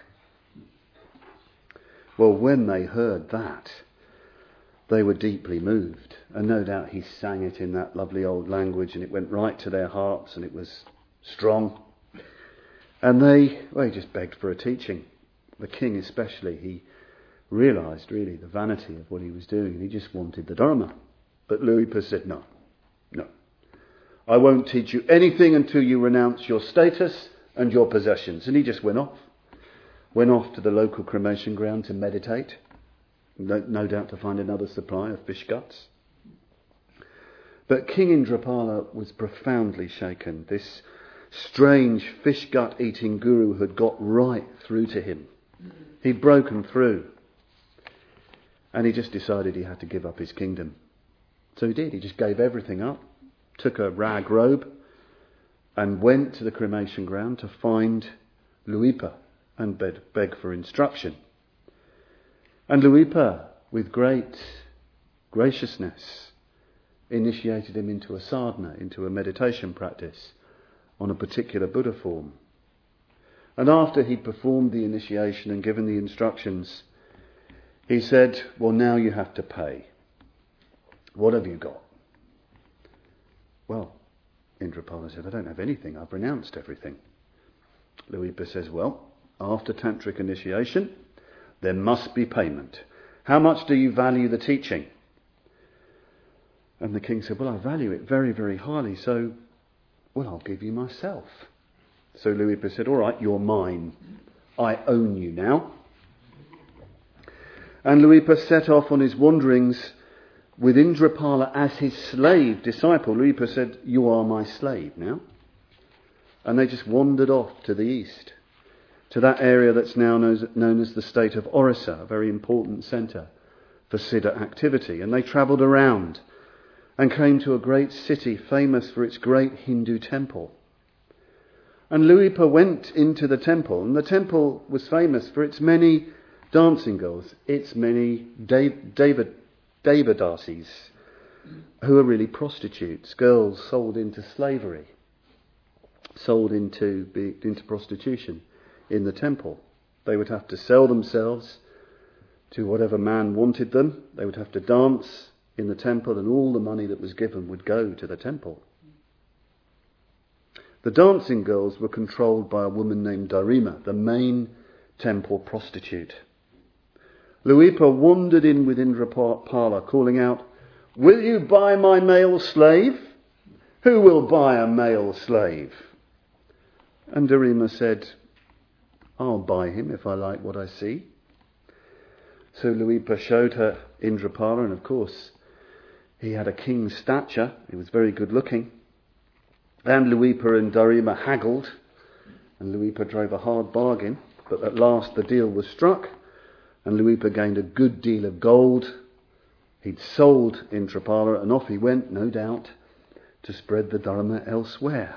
Well, when they heard that, they were deeply moved. And no doubt he sang it in that lovely old language, and it went right to their hearts, and it was strong. And they, well, he just begged for a teaching. The king especially, he realised really the vanity of what he was doing, and he just wanted the Dharma. But Luipa said, "No, no. I won't teach you anything until you renounce your status and your possessions." And he just went off. Went off to the local cremation ground to meditate. No, no doubt to find another supply of fish guts. But King Indrapala was profoundly shaken. This strange fish gut eating guru had got right through to him. He'd broken through. And he just decided he had to give up his kingdom. So he did. He just gave everything up, took a rag robe, and went to the cremation ground to find Luipa and beg, beg for instruction. And Luipa, with great graciousness, initiated him into a sadhana, into a meditation practice on a particular Buddha form. And after he'd performed the initiation and given the instructions, he said, "Well, now you have to pay. What have you got?" Well, Indrapala said, "I don't have anything. I've renounced everything." Luipa says, "Well, after tantric initiation, there must be payment. How much do you value the teaching?" And the king said, "Well, I value it very, very highly, so, well, I'll give you myself." So Luipa said, "All right, you're mine. I own you now. And Luipa set off on his wanderings with Indrapala as his slave disciple. Luipa said, "You are my slave now." And they just wandered off to the east, to that area that's now known as the state of Orissa, a very important centre for Siddha activity. And they travelled around and came to a great city famous for its great Hindu temple. And Luipa went into the temple, and the temple was famous for its many dancing girls, its many David, David, Devadasis, who are really prostitutes, girls sold into slavery, sold into into prostitution in the temple. They would have to sell themselves to whatever man wanted them. They would have to dance in the temple, and all the money that was given would go to the temple. The dancing girls were controlled by a woman named Darima, the main temple prostitute. Luipa wandered in with Indrapala, calling out, "Will you buy my male slave? Who will buy a male slave?" And Darima said, "I'll buy him if I like what I see." So Luipa showed her Indrapala, and of course he had a king's stature. He was very good looking. And Luipa and Darima haggled, and Luipa drove a hard bargain, but at last the deal was struck, and Luipa gained a good deal of gold. He'd sold Indrapala, and off he went, no doubt, to spread the Dharma elsewhere.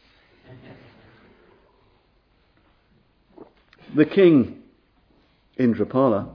The king, Indrapala,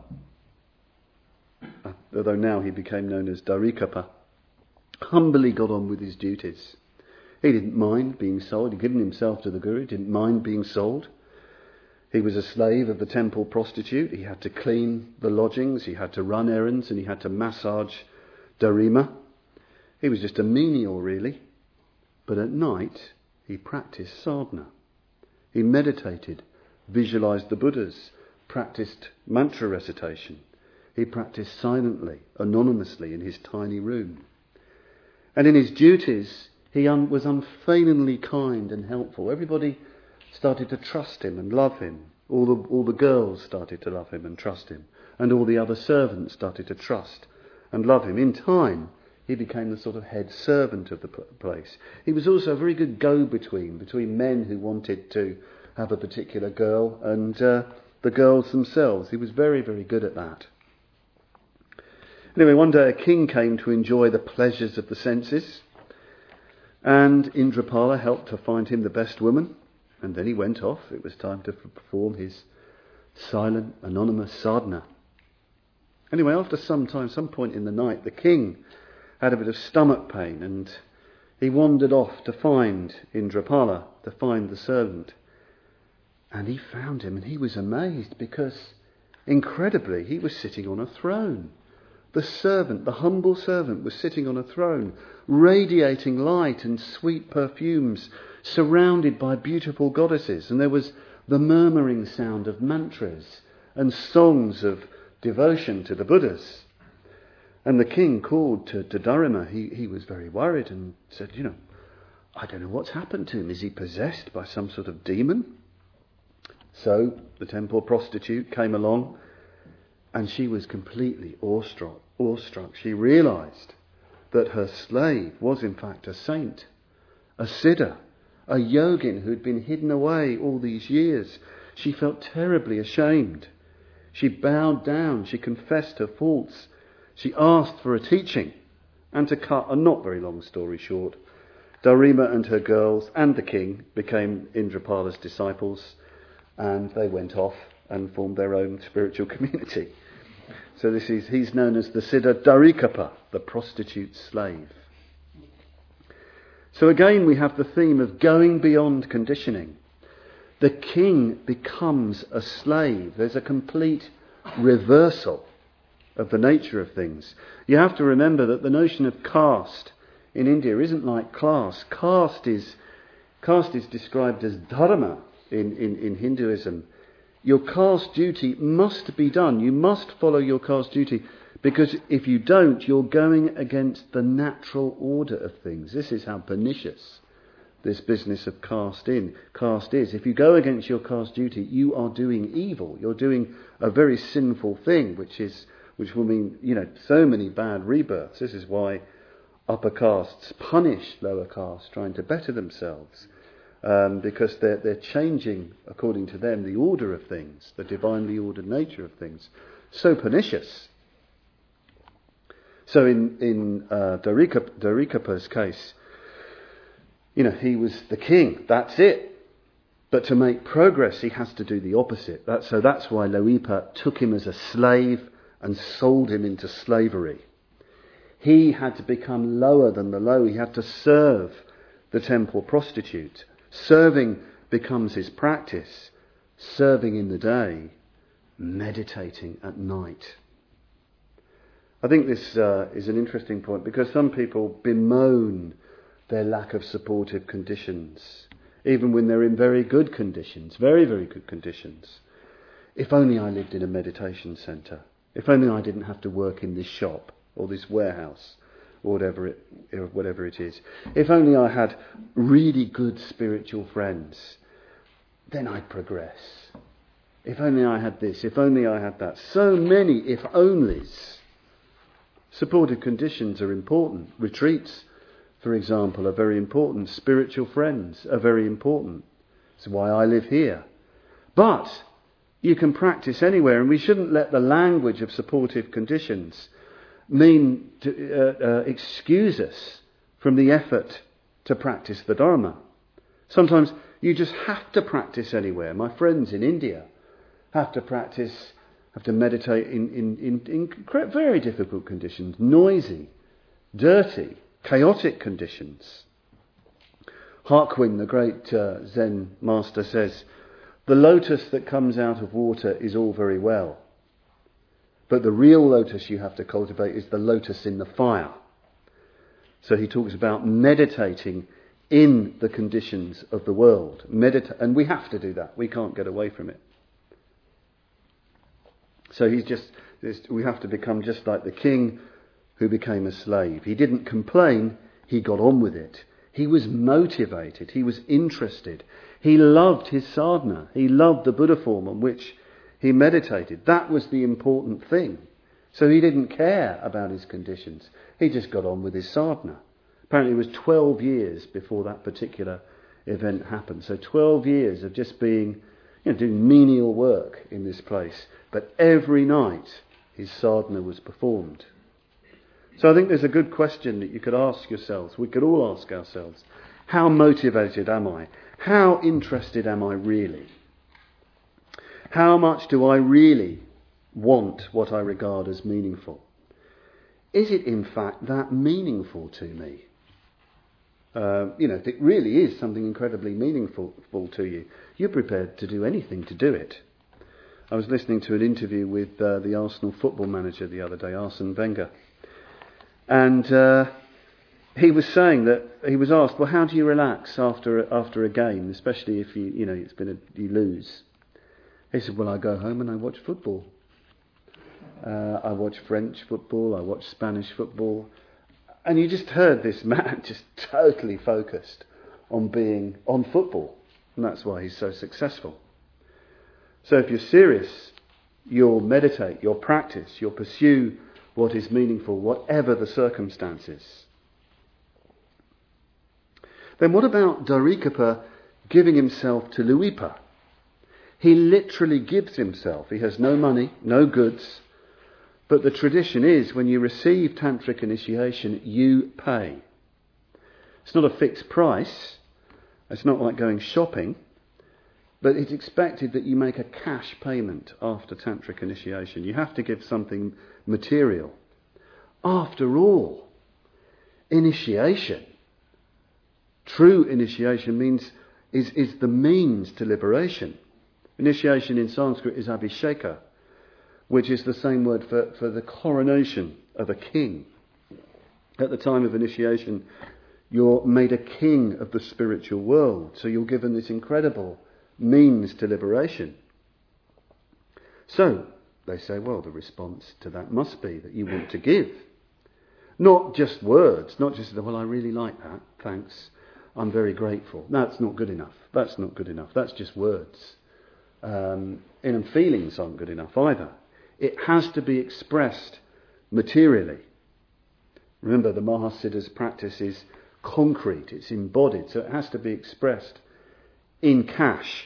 although now he became known as Darikapa, humbly got on with his duties. He didn't mind being sold. He'd given himself to the Guru. He didn't mind being sold. He was a slave of the temple prostitute. He had to clean the lodgings. He had to run errands, and he had to massage Darima. He was just a menial, really. But at night, he practiced sadhana. He meditated, visualised the Buddhas, practiced mantra recitation. He practiced silently, anonymously in his tiny room. And in his duties, he un- was unfailingly kind and helpful. Everybody started to trust him and love him. All the, all the girls started to love him and trust him. And all the other servants started to trust and love him. In time, he became the sort of head servant of the place. He was also a very good go-between, between men who wanted to have a particular girl and uh, the girls themselves. He was very, very good at that. Anyway, one day a king came to enjoy the pleasures of the senses, and Indrapala helped to find him the best woman, and then he went off. It was time to perform his silent, anonymous sadhana. Anyway, after some time, some point in the night, the king had a bit of stomach pain, and he wandered off to find Indrapala, to find the servant. And he found him, and he was amazed because, incredibly, he was sitting on a throne. The servant, the humble servant, was sitting on a throne, radiating light and sweet perfumes, surrounded by beautiful goddesses. And there was the murmuring sound of mantras and songs of devotion to the Buddhas. And the king called to, to Darima. He, he was very worried and said, you know, I don't know what's happened to him. Is he possessed by some sort of demon? So the temple prostitute came along, and she was completely awestruck. awestruck. She realised that her slave was in fact a saint, a siddha, a yogin who'd been hidden away all these years. She felt terribly ashamed. She bowed down. She confessed her faults. She asked for a teaching. And to cut a not very long story short, Darima and her girls and the king became Indrapala's disciples, and they went off and formed their own spiritual community. So this is he's known as the Siddha Darikapa, the prostitute slave. So again we have the theme of going beyond conditioning. The king becomes a slave. There's a complete reversal of the nature of things. You have to remember that the notion of caste in India isn't like class. Caste is caste is described as dharma in, in, in Hinduism. Your caste duty must be done. You must follow your caste duty, because if you don't, you're going against the natural order of things. This is how pernicious this business of caste in caste is. If you go against your caste duty, you are doing evil. You're doing a very sinful thing, which is which will mean, you know, so many bad rebirths. This is why upper castes punish lower castes trying to better themselves, um, because they're, they're changing, according to them, the order of things, the divinely ordered nature of things. So pernicious. So in, in uh, Dharikapa's case, you know, he was the king, that's it. But to make progress, he has to do the opposite. That, so that's why Loipa took him as a slave and sold him into slavery. He had to become lower than the low. He had to serve the temple prostitute. Serving becomes his practice. Serving in the day, meditating at night. I think this uh, is an interesting point because some people bemoan their lack of supportive conditions, even when they're in very good conditions, very, very good conditions. If only I lived in a meditation centre. If only I didn't have to work in this shop or this warehouse or whatever it, whatever it is. If only I had really good spiritual friends, then I'd progress. If only I had this, if only I had that. So many if onlys. Supportive conditions are important. Retreats, for example, are very important. Spiritual friends are very important. That's why I live here. But you can practice anywhere, and we shouldn't let the language of supportive conditions mean to uh, uh, excuse us from the effort to practice the Dharma. Sometimes you just have to practice anywhere. My friends in India have to practice, have to meditate in, in, in, in very difficult conditions, noisy, dirty, chaotic conditions. Harkwin, the great uh, Zen master, says, the lotus that comes out of water is all very well, but the real lotus you have to cultivate is the lotus in the fire. So he talks about meditating in the conditions of the world. Medita- and we have to do that. We can't get away from it. So he's just, we have to become just like the king who became a slave. He didn't complain, he got on with it. He was motivated, he was interested. He loved his sadhana, he loved the Buddha form on which he meditated. That was the important thing. So he didn't care about his conditions. He just got on with his sadhana. Apparently it was twelve years before that particular event happened. So twelve years of just being, you know, doing menial work in this place. But every night his sadhana was performed. So I think there's a good question that you could ask yourselves. We could all ask ourselves, how motivated am I? How interested am I really? How much do I really want what I regard as meaningful? Is it in fact that meaningful to me? Uh, you know, if it really is something incredibly meaningful to you, you're prepared to do anything to do it. I was listening to an interview with uh, the Arsenal football manager the other day, Arsene Wenger. And uh, he was saying that he was asked, well, how do you relax after a, after a game, especially if you you know it's been a, you lose? He said, well, I go home and I watch football. Uh, I watch French football, I watch Spanish football. And you just heard this man just totally focused on being on football. And that's why he's so successful. So if you're serious, you'll meditate, you'll practice, you'll pursue what is meaningful, whatever the circumstances. Then what about Dharikapa giving himself to Loipa? He literally gives himself. He has no money, no goods. But the tradition is when you receive tantric initiation, you pay. It's not a fixed price. It's not like going shopping. But it's expected that you make a cash payment after tantric initiation. You have to give something material. After all, initiation, true initiation means is, is the means to liberation. Initiation in Sanskrit is abhisheka, which is the same word for, for the coronation of a king. At the time of initiation, you're made a king of the spiritual world. So you're given this incredible means to liberation. So they say, well, the response to that must be that you want to give. Not just words, not just, well, I really like that, thanks, I'm very grateful. That's not good enough. That's not good enough. That's just words. Um, and feelings aren't good enough either. It has to be expressed materially. Remember, the Mahasiddha's practice is concrete, it's embodied, so it has to be expressed in cash.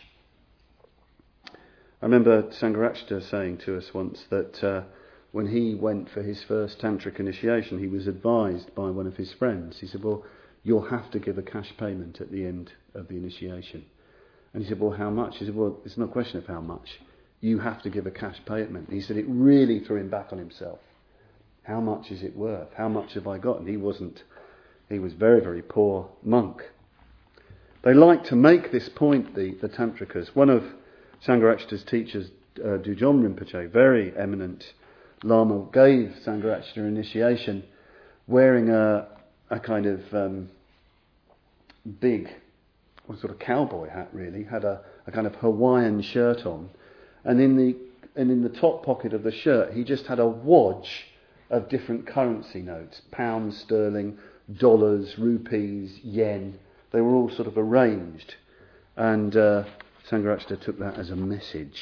I remember Sangharakshita saying to us once that uh, when he went for his first tantric initiation, he was advised by one of his friends. He said, well, you'll have to give a cash payment at the end of the initiation. And he said, well, how much? He said, well, it's not a question of how much. You have to give a cash payment. And he said it really threw him back on himself. How much is it worth? How much have I got? And he wasn't, he was very, very poor monk. They like to make this point, the, the Tantrikas. One of Sangharakshita's teachers, uh, Dujom Rinpoche, very eminent Lama, gave Sangharakshita initiation wearing a, a kind of um, big, what sort of cowboy hat really, had a, a kind of Hawaiian shirt on. And in the and in the top pocket of the shirt, he just had a wodge of different currency notes: pounds, sterling, dollars, rupees, yen. They were all sort of arranged, and uh, Sangharakshita took that as a message.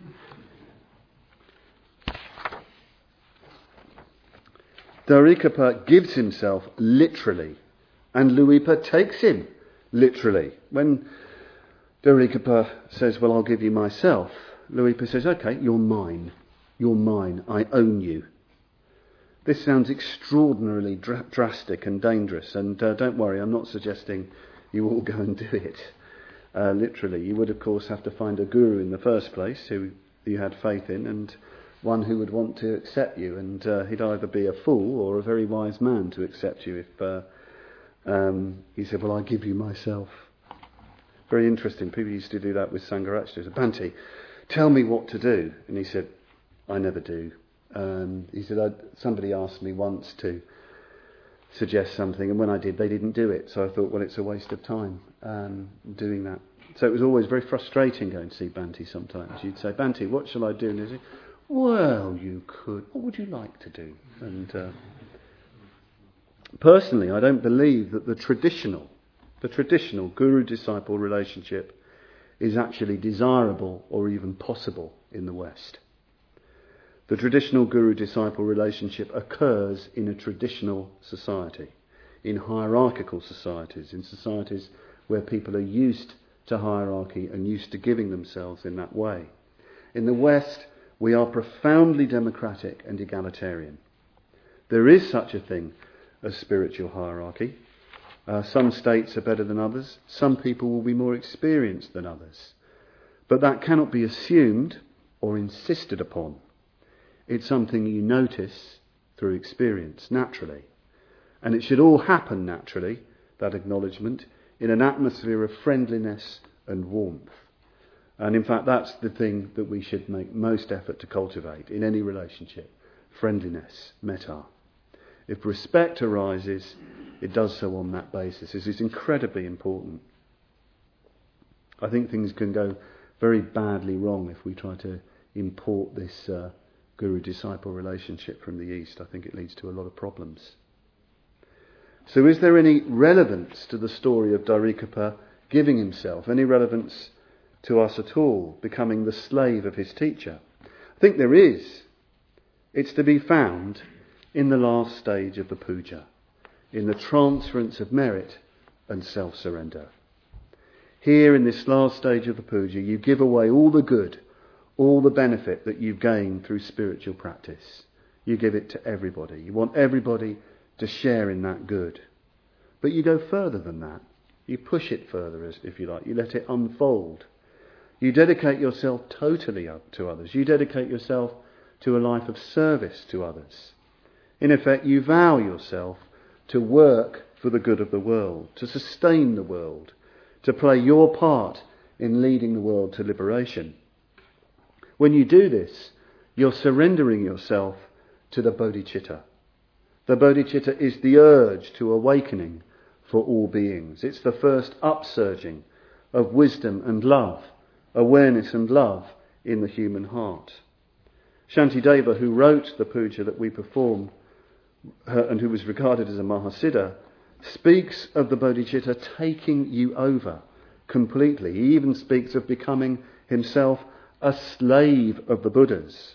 Dharikapa gives himself literally, and Luipa takes him literally. When Dharikapa says, "Well, I'll give you myself," Luipa says, "Okay, you're mine. You're mine. I own you." This sounds extraordinarily dra- drastic and dangerous, and uh, don't worry, I'm not suggesting you all go and do it. Uh, literally, you would of course have to find a guru in the first place who you had faith in, and one who would want to accept you, and uh, he'd either be a fool or a very wise man to accept you if uh, um, he said, "Well, I give you myself." Very interesting. People used to do that with Sangharakshita. He said, "Bhante, tell me what to do." And he said, "I never do." Um, he said, I'd, somebody asked me once to suggest something, and when I did, they didn't do it. So I thought, well, it's a waste of time um, doing that. So it was always very frustrating going to see Bhante sometimes. You'd say, "Bhante, what shall I do?" And he'd say, "Well, you could. What would you like to do?" And uh, personally, I don't believe that the traditional, the traditional guru-disciple relationship is actually desirable or even possible in the West. The traditional guru-disciple relationship occurs in a traditional society, in hierarchical societies, in societies where people are used to hierarchy and used to giving themselves in that way. In the West, we are profoundly democratic and egalitarian. There is such a thing as spiritual hierarchy. Uh, some states are better than others. Some people will be more experienced than others. But that cannot be assumed or insisted upon. It's something you notice through experience, naturally. And it should all happen naturally, that acknowledgement, in an atmosphere of friendliness and warmth. And in fact, that's the thing that we should make most effort to cultivate in any relationship. Friendliness, metta. If respect arises, it does so on that basis. This is incredibly important. I think things can go very badly wrong if we try to import this uh, guru-disciple relationship from the East. I think it leads to a lot of problems. So is there any relevance to the story of Dharikapa giving himself? Any relevance to us at all, becoming the slave of his teacher? I think there is. It's to be found in the last stage of the puja, in the transference of merit and self-surrender. Here in this last stage of the puja, you give away all the good, all the benefit that you've gained through spiritual practice. You give it to everybody. You want everybody to share in that good. But you go further than that. You push it further, if you like. You let it unfold. You dedicate yourself totally to others. You dedicate yourself to a life of service to others. In effect, you vow yourself to work for the good of the world, to sustain the world, to play your part in leading the world to liberation. When you do this, you're surrendering yourself to the bodhicitta. The bodhicitta is the urge to awakening for all beings. It's the first upsurging of wisdom and love, awareness and love in the human heart. Shantideva, who wrote the puja that we perform her, and who was regarded as a Mahasiddha, speaks of the bodhicitta taking you over completely. He even speaks of becoming himself a slave of the Buddhas,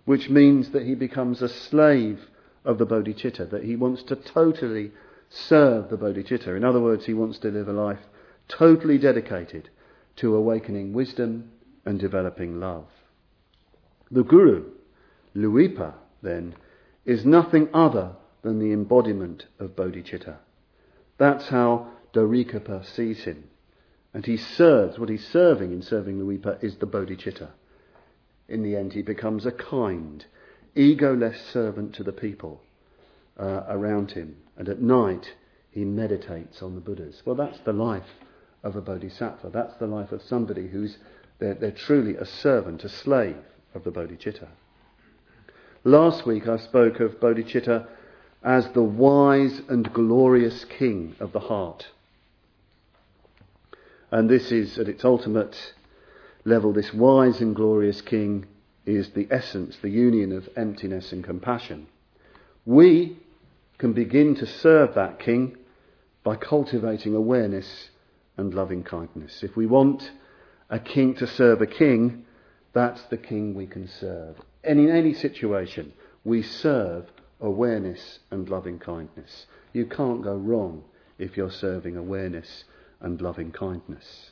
which means that he becomes a slave of the bodhicitta, that he wants to totally serve the bodhicitta. In other words, he wants to live a life totally dedicated to awakening wisdom and developing love. The guru, Luipa, then, is nothing other than the embodiment of bodhicitta. That's how Dharikapa sees him. And he serves, what he's serving in serving Luipa is the bodhicitta. In the end, he becomes a kind, egoless servant to the people uh, around him. And at night, he meditates on the Buddhas. Well, that's the life of a bodhisattva. That's the life of somebody who's, they're, they're truly a servant, a slave of the bodhicitta. Last week, I spoke of bodhicitta as the wise and glorious king of the heart. And this is, at its ultimate level, this wise and glorious king is the essence, the union of emptiness and compassion. We can begin to serve that king by cultivating awareness and loving kindness. If we want a king to serve a king, that's the king we can serve. And in any situation, we serve awareness and loving kindness. You can't go wrong if you're serving awareness and loving kindness.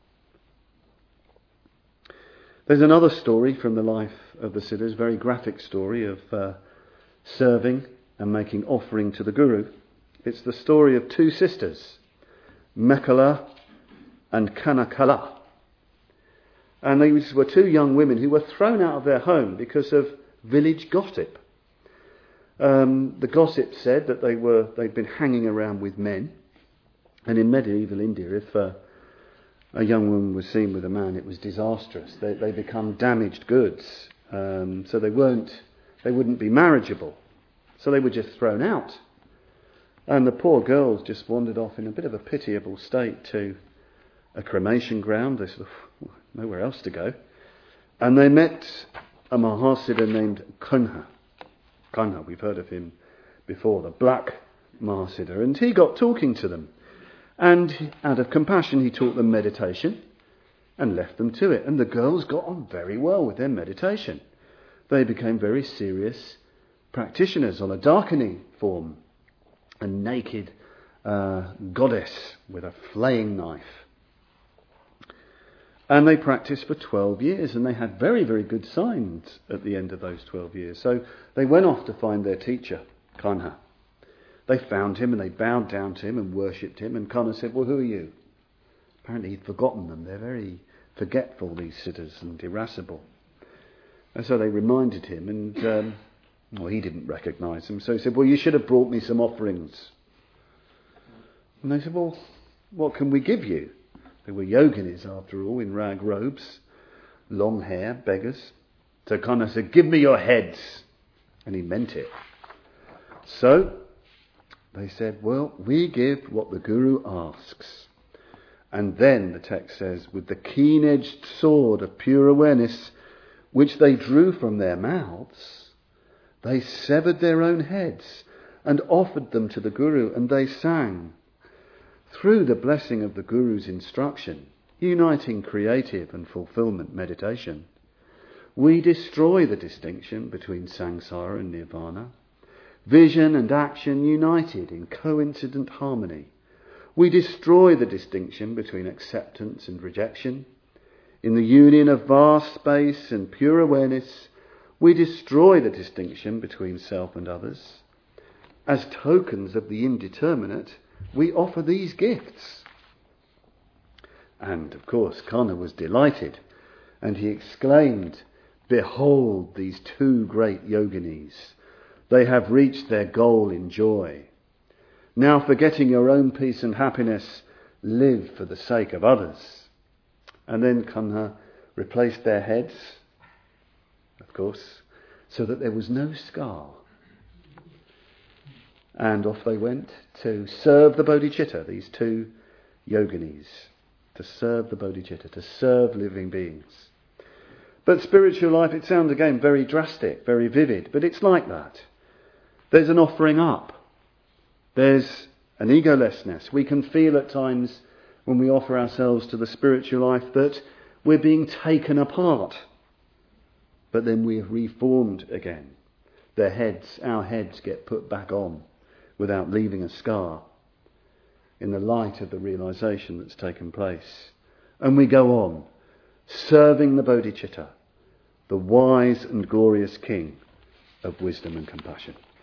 There's another story from the life of the Siddhas, very graphic story of uh, serving and making offering to the Guru. It's the story of two sisters, Mekhala and Kanakala. And these were two young women who were thrown out of their home because of village gossip. Um, the gossip said that they were, they'd been hanging around with men. And in medieval India, if uh, a young woman was seen with a man, it was disastrous. They, they become damaged goods. Um, so they weren't, they wouldn't be marriageable. So they were just thrown out. And the poor girls just wandered off in a bit of a pitiable state to a cremation ground. They sort of nowhere else to go. And they met a Mahasiddha named Kanha. Kanha, we've heard of him before, the black Mahasiddha. And he got talking to them. And out of compassion, he taught them meditation and left them to it. And the girls got on very well with their meditation. They became very serious practitioners on a Dakini form, a naked uh, goddess with a flaying knife. And they practiced for twelve years, and they had very, very good signs at the end of those twelve years. So they went off to find their teacher, Kanha. They found him and they bowed down to him and worshipped him. And Kanha said, well, who are you? Apparently he'd forgotten them. They're very forgetful, these siddhas, and irascible. And so they reminded him, and um, well, he didn't recognise them. So he said, well, you should have brought me some offerings. And they said, well, what can we give you? They were yoginis, after all, in rag robes, long hair, beggars. So Kanha said, give me your heads. And he meant it. So they said, well, we give what the Guru asks. And then, the text says, with the keen-edged sword of pure awareness, which they drew from their mouths, they severed their own heads and offered them to the Guru, and they sang. Through the blessing of the Guru's instruction, uniting creative and fulfillment meditation, we destroy the distinction between samsara and nirvana. Vision and action united in coincident harmony. We destroy the distinction between acceptance and rejection. In the union of vast space and pure awareness, we destroy the distinction between self and others. As tokens of the indeterminate, we offer these gifts. And, of course, Kanha was delighted, and he exclaimed, behold these two great yoginis. They have reached their goal in joy. Now, forgetting your own peace and happiness, live for the sake of others. And then Kanha replaced their heads, of course, so that there was no scar. And off they went to serve the bodhicitta, these two yoginis, to serve the bodhicitta, to serve living beings. But spiritual life, it sounds again very drastic, very vivid, but it's like that. There's an offering up. There's an egolessness. We can feel at times when we offer ourselves to the spiritual life that we're being taken apart. but then we're reformed again. Their heads, our heads get put back on without leaving a scar in the light of the realisation that's taken place. And we go on, serving the Bodhicitta, the wise and glorious King of wisdom and compassion.